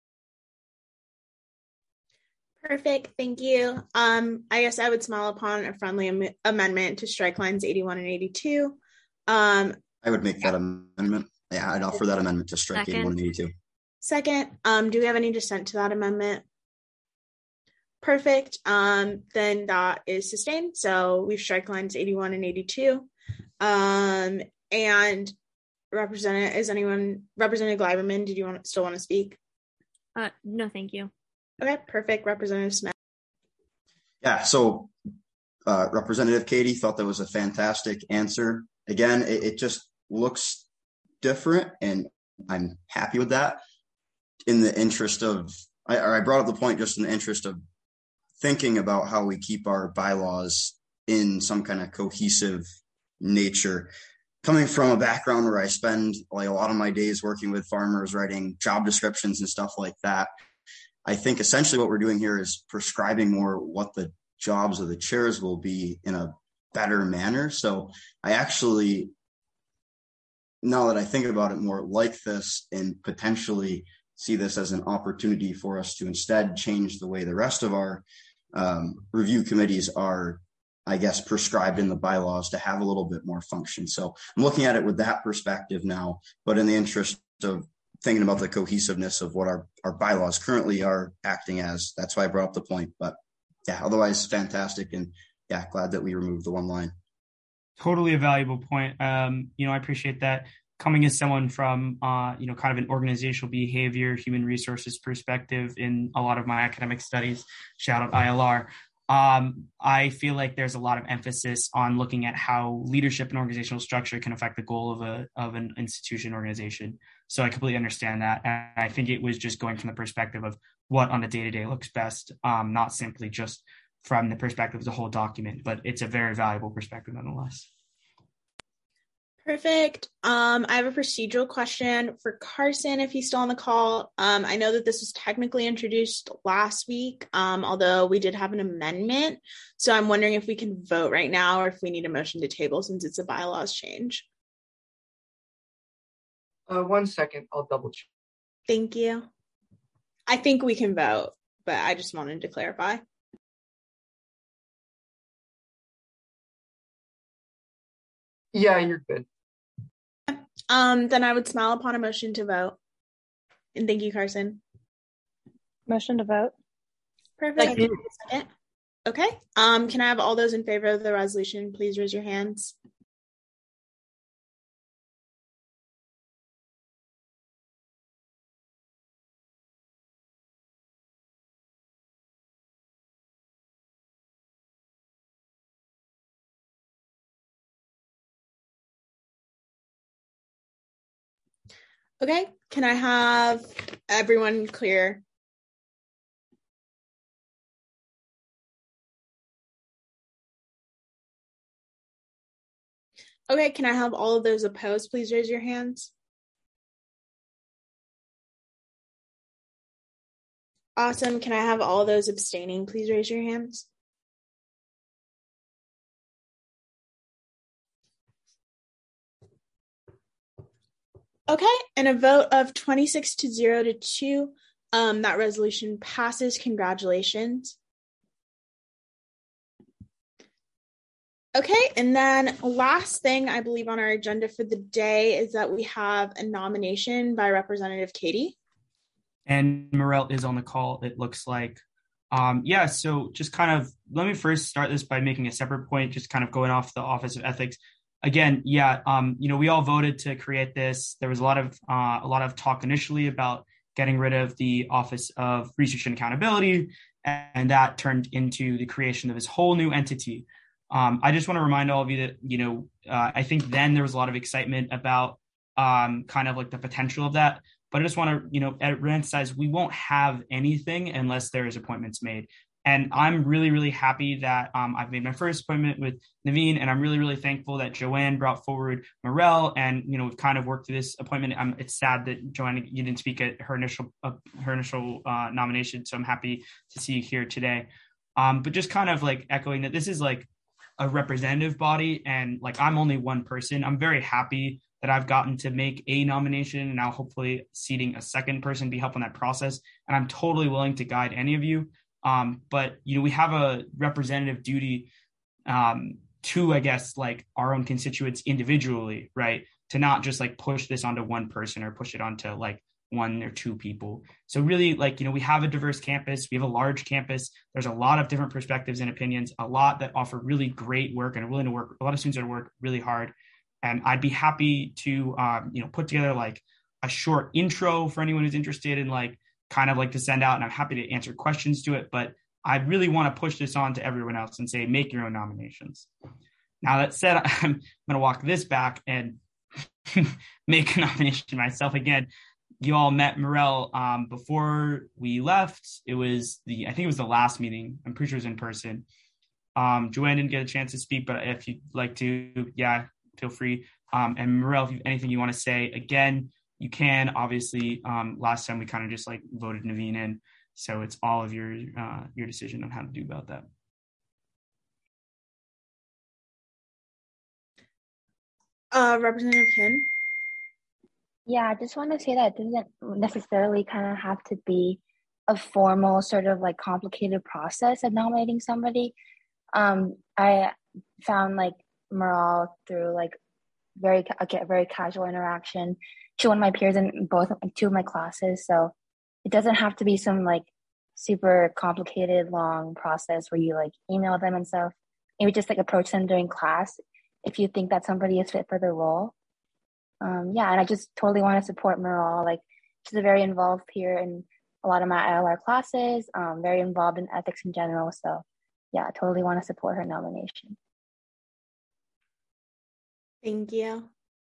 Perfect. Thank you. Um, I guess I would smile upon a friendly am- amendment to strike lines eighty-one and eighty-two. Um, I would make that amendment. Yeah, I'd offer that amendment to strike Second. eighty-one and eighty-two. Second, um, do we have any dissent to that amendment? Perfect. Um, then that is sustained. So we've strike lines eighty-one and eighty-two. Um, and Representative, is anyone, Representative Gleiberman, did you want still want to speak? Uh, no, thank you. Okay, perfect. Representative Smith. Yeah, so uh, Representative Katie thought that was a fantastic answer. Again, it, it just looks different, and I'm happy with that. In the interest of, I, or I brought up the point just in the interest of thinking about how we keep our bylaws in some kind of cohesive nature. Coming from a background where I spend like a lot of my days working with farmers, writing job descriptions and stuff like that, I think essentially what we're doing here is prescribing more what the jobs of the chairs will be in a better manner. So I actually, now that I think about it more, like this and potentially see this as an opportunity for us to instead change the way the rest of our um, review committees are, I guess, prescribed in the bylaws to have a little bit more function. So I'm looking at it with that perspective now, but in the interest of thinking about the cohesiveness of what our, our bylaws currently are acting as. That's why I brought up the point. But yeah, otherwise fantastic. And yeah, glad that we removed the one line. Totally a valuable point. Um, you know, I appreciate that. Coming as someone from, uh, you know, kind of an organizational behavior, human resources perspective in a lot of my academic studies, shout out I L R. Um, I feel like there's a lot of emphasis on looking at how leadership and organizational structure can affect the goal of a of an institution organization. So I completely understand that. And I think it was just going from the perspective of what on a day-to-day looks best, um, not simply just from the perspective of the whole document, but it's a very valuable perspective nonetheless. Perfect. Um, I have a procedural question for Carson if he's still on the call. Um, I know that this was technically introduced last week, um, although we did have an amendment. So I'm wondering if we can vote right now or if we need a motion to table since it's a bylaws change. Uh, one second, I'll double check. Thank you. I think we can vote, but I just wanted to clarify. Yeah, you're good. Um, then I would smile upon a motion to vote. And thank you, Carson. Motion to vote. Perfect. Thank you. Second. Okay. Um, can I have all those in favor of the resolution, please raise your hands. Okay, can I have everyone clear? Okay, can I have all of those opposed, please raise your hands. Awesome, can I have all those abstaining, please raise your hands. Okay, and a vote of twenty-six to zero to two, um, that resolution passes. Congratulations. Okay, and then last thing I believe on our agenda for the day is that we have a nomination by Representative Katie. And Morel is on the call, it looks like. Um, yeah, so just kind of, let me first start this by making a separate point, just kind of going off the Office of Ethics. Again, yeah, um, you know, we all voted to create this. There was a lot of uh, a lot of talk initially about getting rid of the Office of Research and Accountability, and that turned into the creation of this whole new entity. Um, I just want to remind all of you that, you know, uh, I think then there was a lot of excitement about um, kind of like the potential of that. But I just want to, you know, emphasize we won't have anything unless there is appointments made. And I'm really, really happy that um, I've made my first appointment with Naveen, and I'm really, really thankful that Joanne brought forward Morel, and you know we've kind of worked through this appointment. I'm, it's sad that Joanne, you didn't speak at her initial uh, her initial uh, nomination, so I'm happy to see you here today. Um, but just kind of like echoing that this is like a representative body, and like I'm only one person. I'm very happy that I've gotten to make a nomination, and now hopefully seating a second person be helping that process. And I'm totally willing to guide any of you. Um, but, you know, we have a representative duty um, to, I guess, like our own constituents individually, right? To not just like push this onto one person or push it onto like one or two people. So really, like, you know, we have a diverse campus. We have a large campus. There's a lot of different perspectives and opinions, a lot that offer really great work and are willing to work. A lot of students that work really hard. And I'd be happy to, um, you know, put together like a short intro for anyone who's interested in like, kind of like to send out, and I'm happy to answer questions to it, but I really want to push this on to everyone else and say, make your own nominations. Now that said, I'm going to walk this back and make a nomination myself again. You all met Morel um, before we left. It was the, I think it was the last meeting. I'm pretty sure it was in person. Um, Joanne didn't get a chance to speak, but if you'd like to, yeah, feel free. Um, and Morel, if you have anything you want to say, again, you can. Obviously, um, last time we kind of just like voted Naveen in, so it's all of your uh, your decision on how to do about that. Uh, Representative Kim. Yeah, I just want to say that it doesn't necessarily kind of have to be a formal sort of like complicated process of nominating somebody. Um, I found like Morale through like very okay, very casual interaction to one of my peers in both two of my classes. So it doesn't have to be some like super complicated long process where you like email them and stuff. Maybe just like approach them during class if you think that somebody is fit for the role. Um, yeah, and I just totally want to support Morale. Like she's a very involved peer in a lot of my I L R classes, um, very involved in ethics in general. So yeah, totally want to support her nomination. Thank you.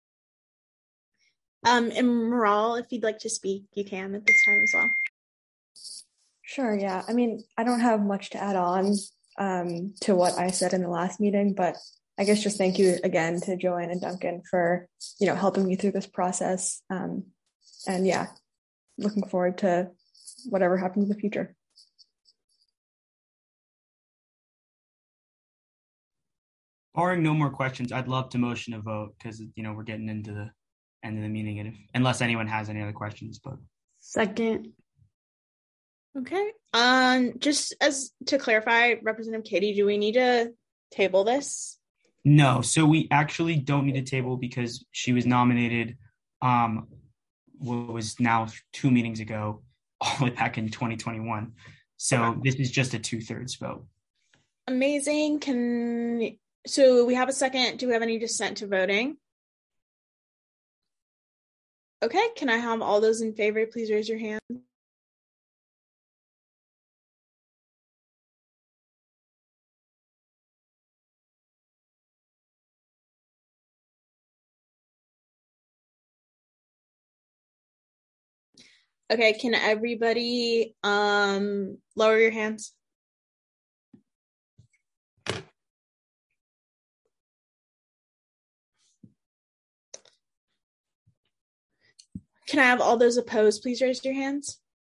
Um, and Maral, if you'd like to speak, you can at this time as well. Sure, yeah. I mean, I don't have much to add on um, to what I said in the last meeting, but I guess just thank you again to Joanne and Duncan for, you know, helping me through this process. Um, and yeah, looking forward to whatever happens in the future. Barring no more questions, I'd love to motion a vote because, you know, we're getting into the end of the meeting, and if, unless anyone has any other questions. But second. Okay. Um, just as to clarify, Representative Katie, do we need to table this? No, so we actually don't need a table because she was nominated um what was now two meetings ago, all the way back in twenty twenty-one. So okay. This is just a two-thirds vote. Amazing. Can so we have a second. Do we have any dissent to voting? Okay, can I have all those in favor, please raise your hand. Okay, can everybody um lower your hands? Can I have all those opposed, please raise your hands?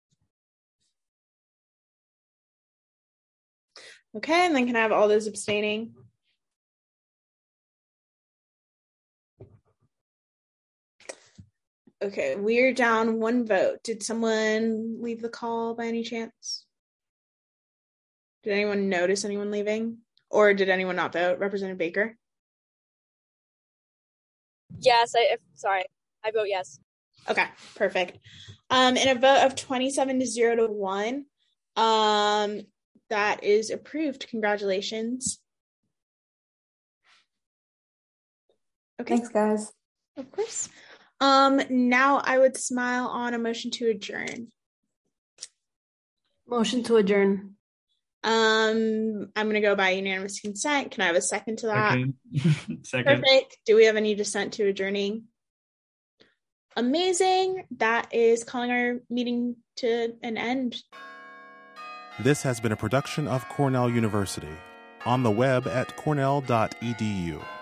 Okay, and then can I have all those abstaining? Okay, we're down one vote. Did someone leave the call by any chance? Did anyone notice anyone leaving? Or did anyone not vote? Representative Baker? Yes, I sorry. I vote yes. Okay, perfect. Um, in a vote of twenty-seven to zero to one, um, that is approved. Congratulations. Okay. Thanks, guys. Of course. Um, now I would smile on a motion to adjourn. Motion to adjourn. Um, I'm going to go by unanimous consent. Can I have a second to that? Second. Second. Perfect. Do we have any dissent to adjourning? Amazing. That is calling our meeting to an end. This has been a production of Cornell University. On the web at cornell dot e d u.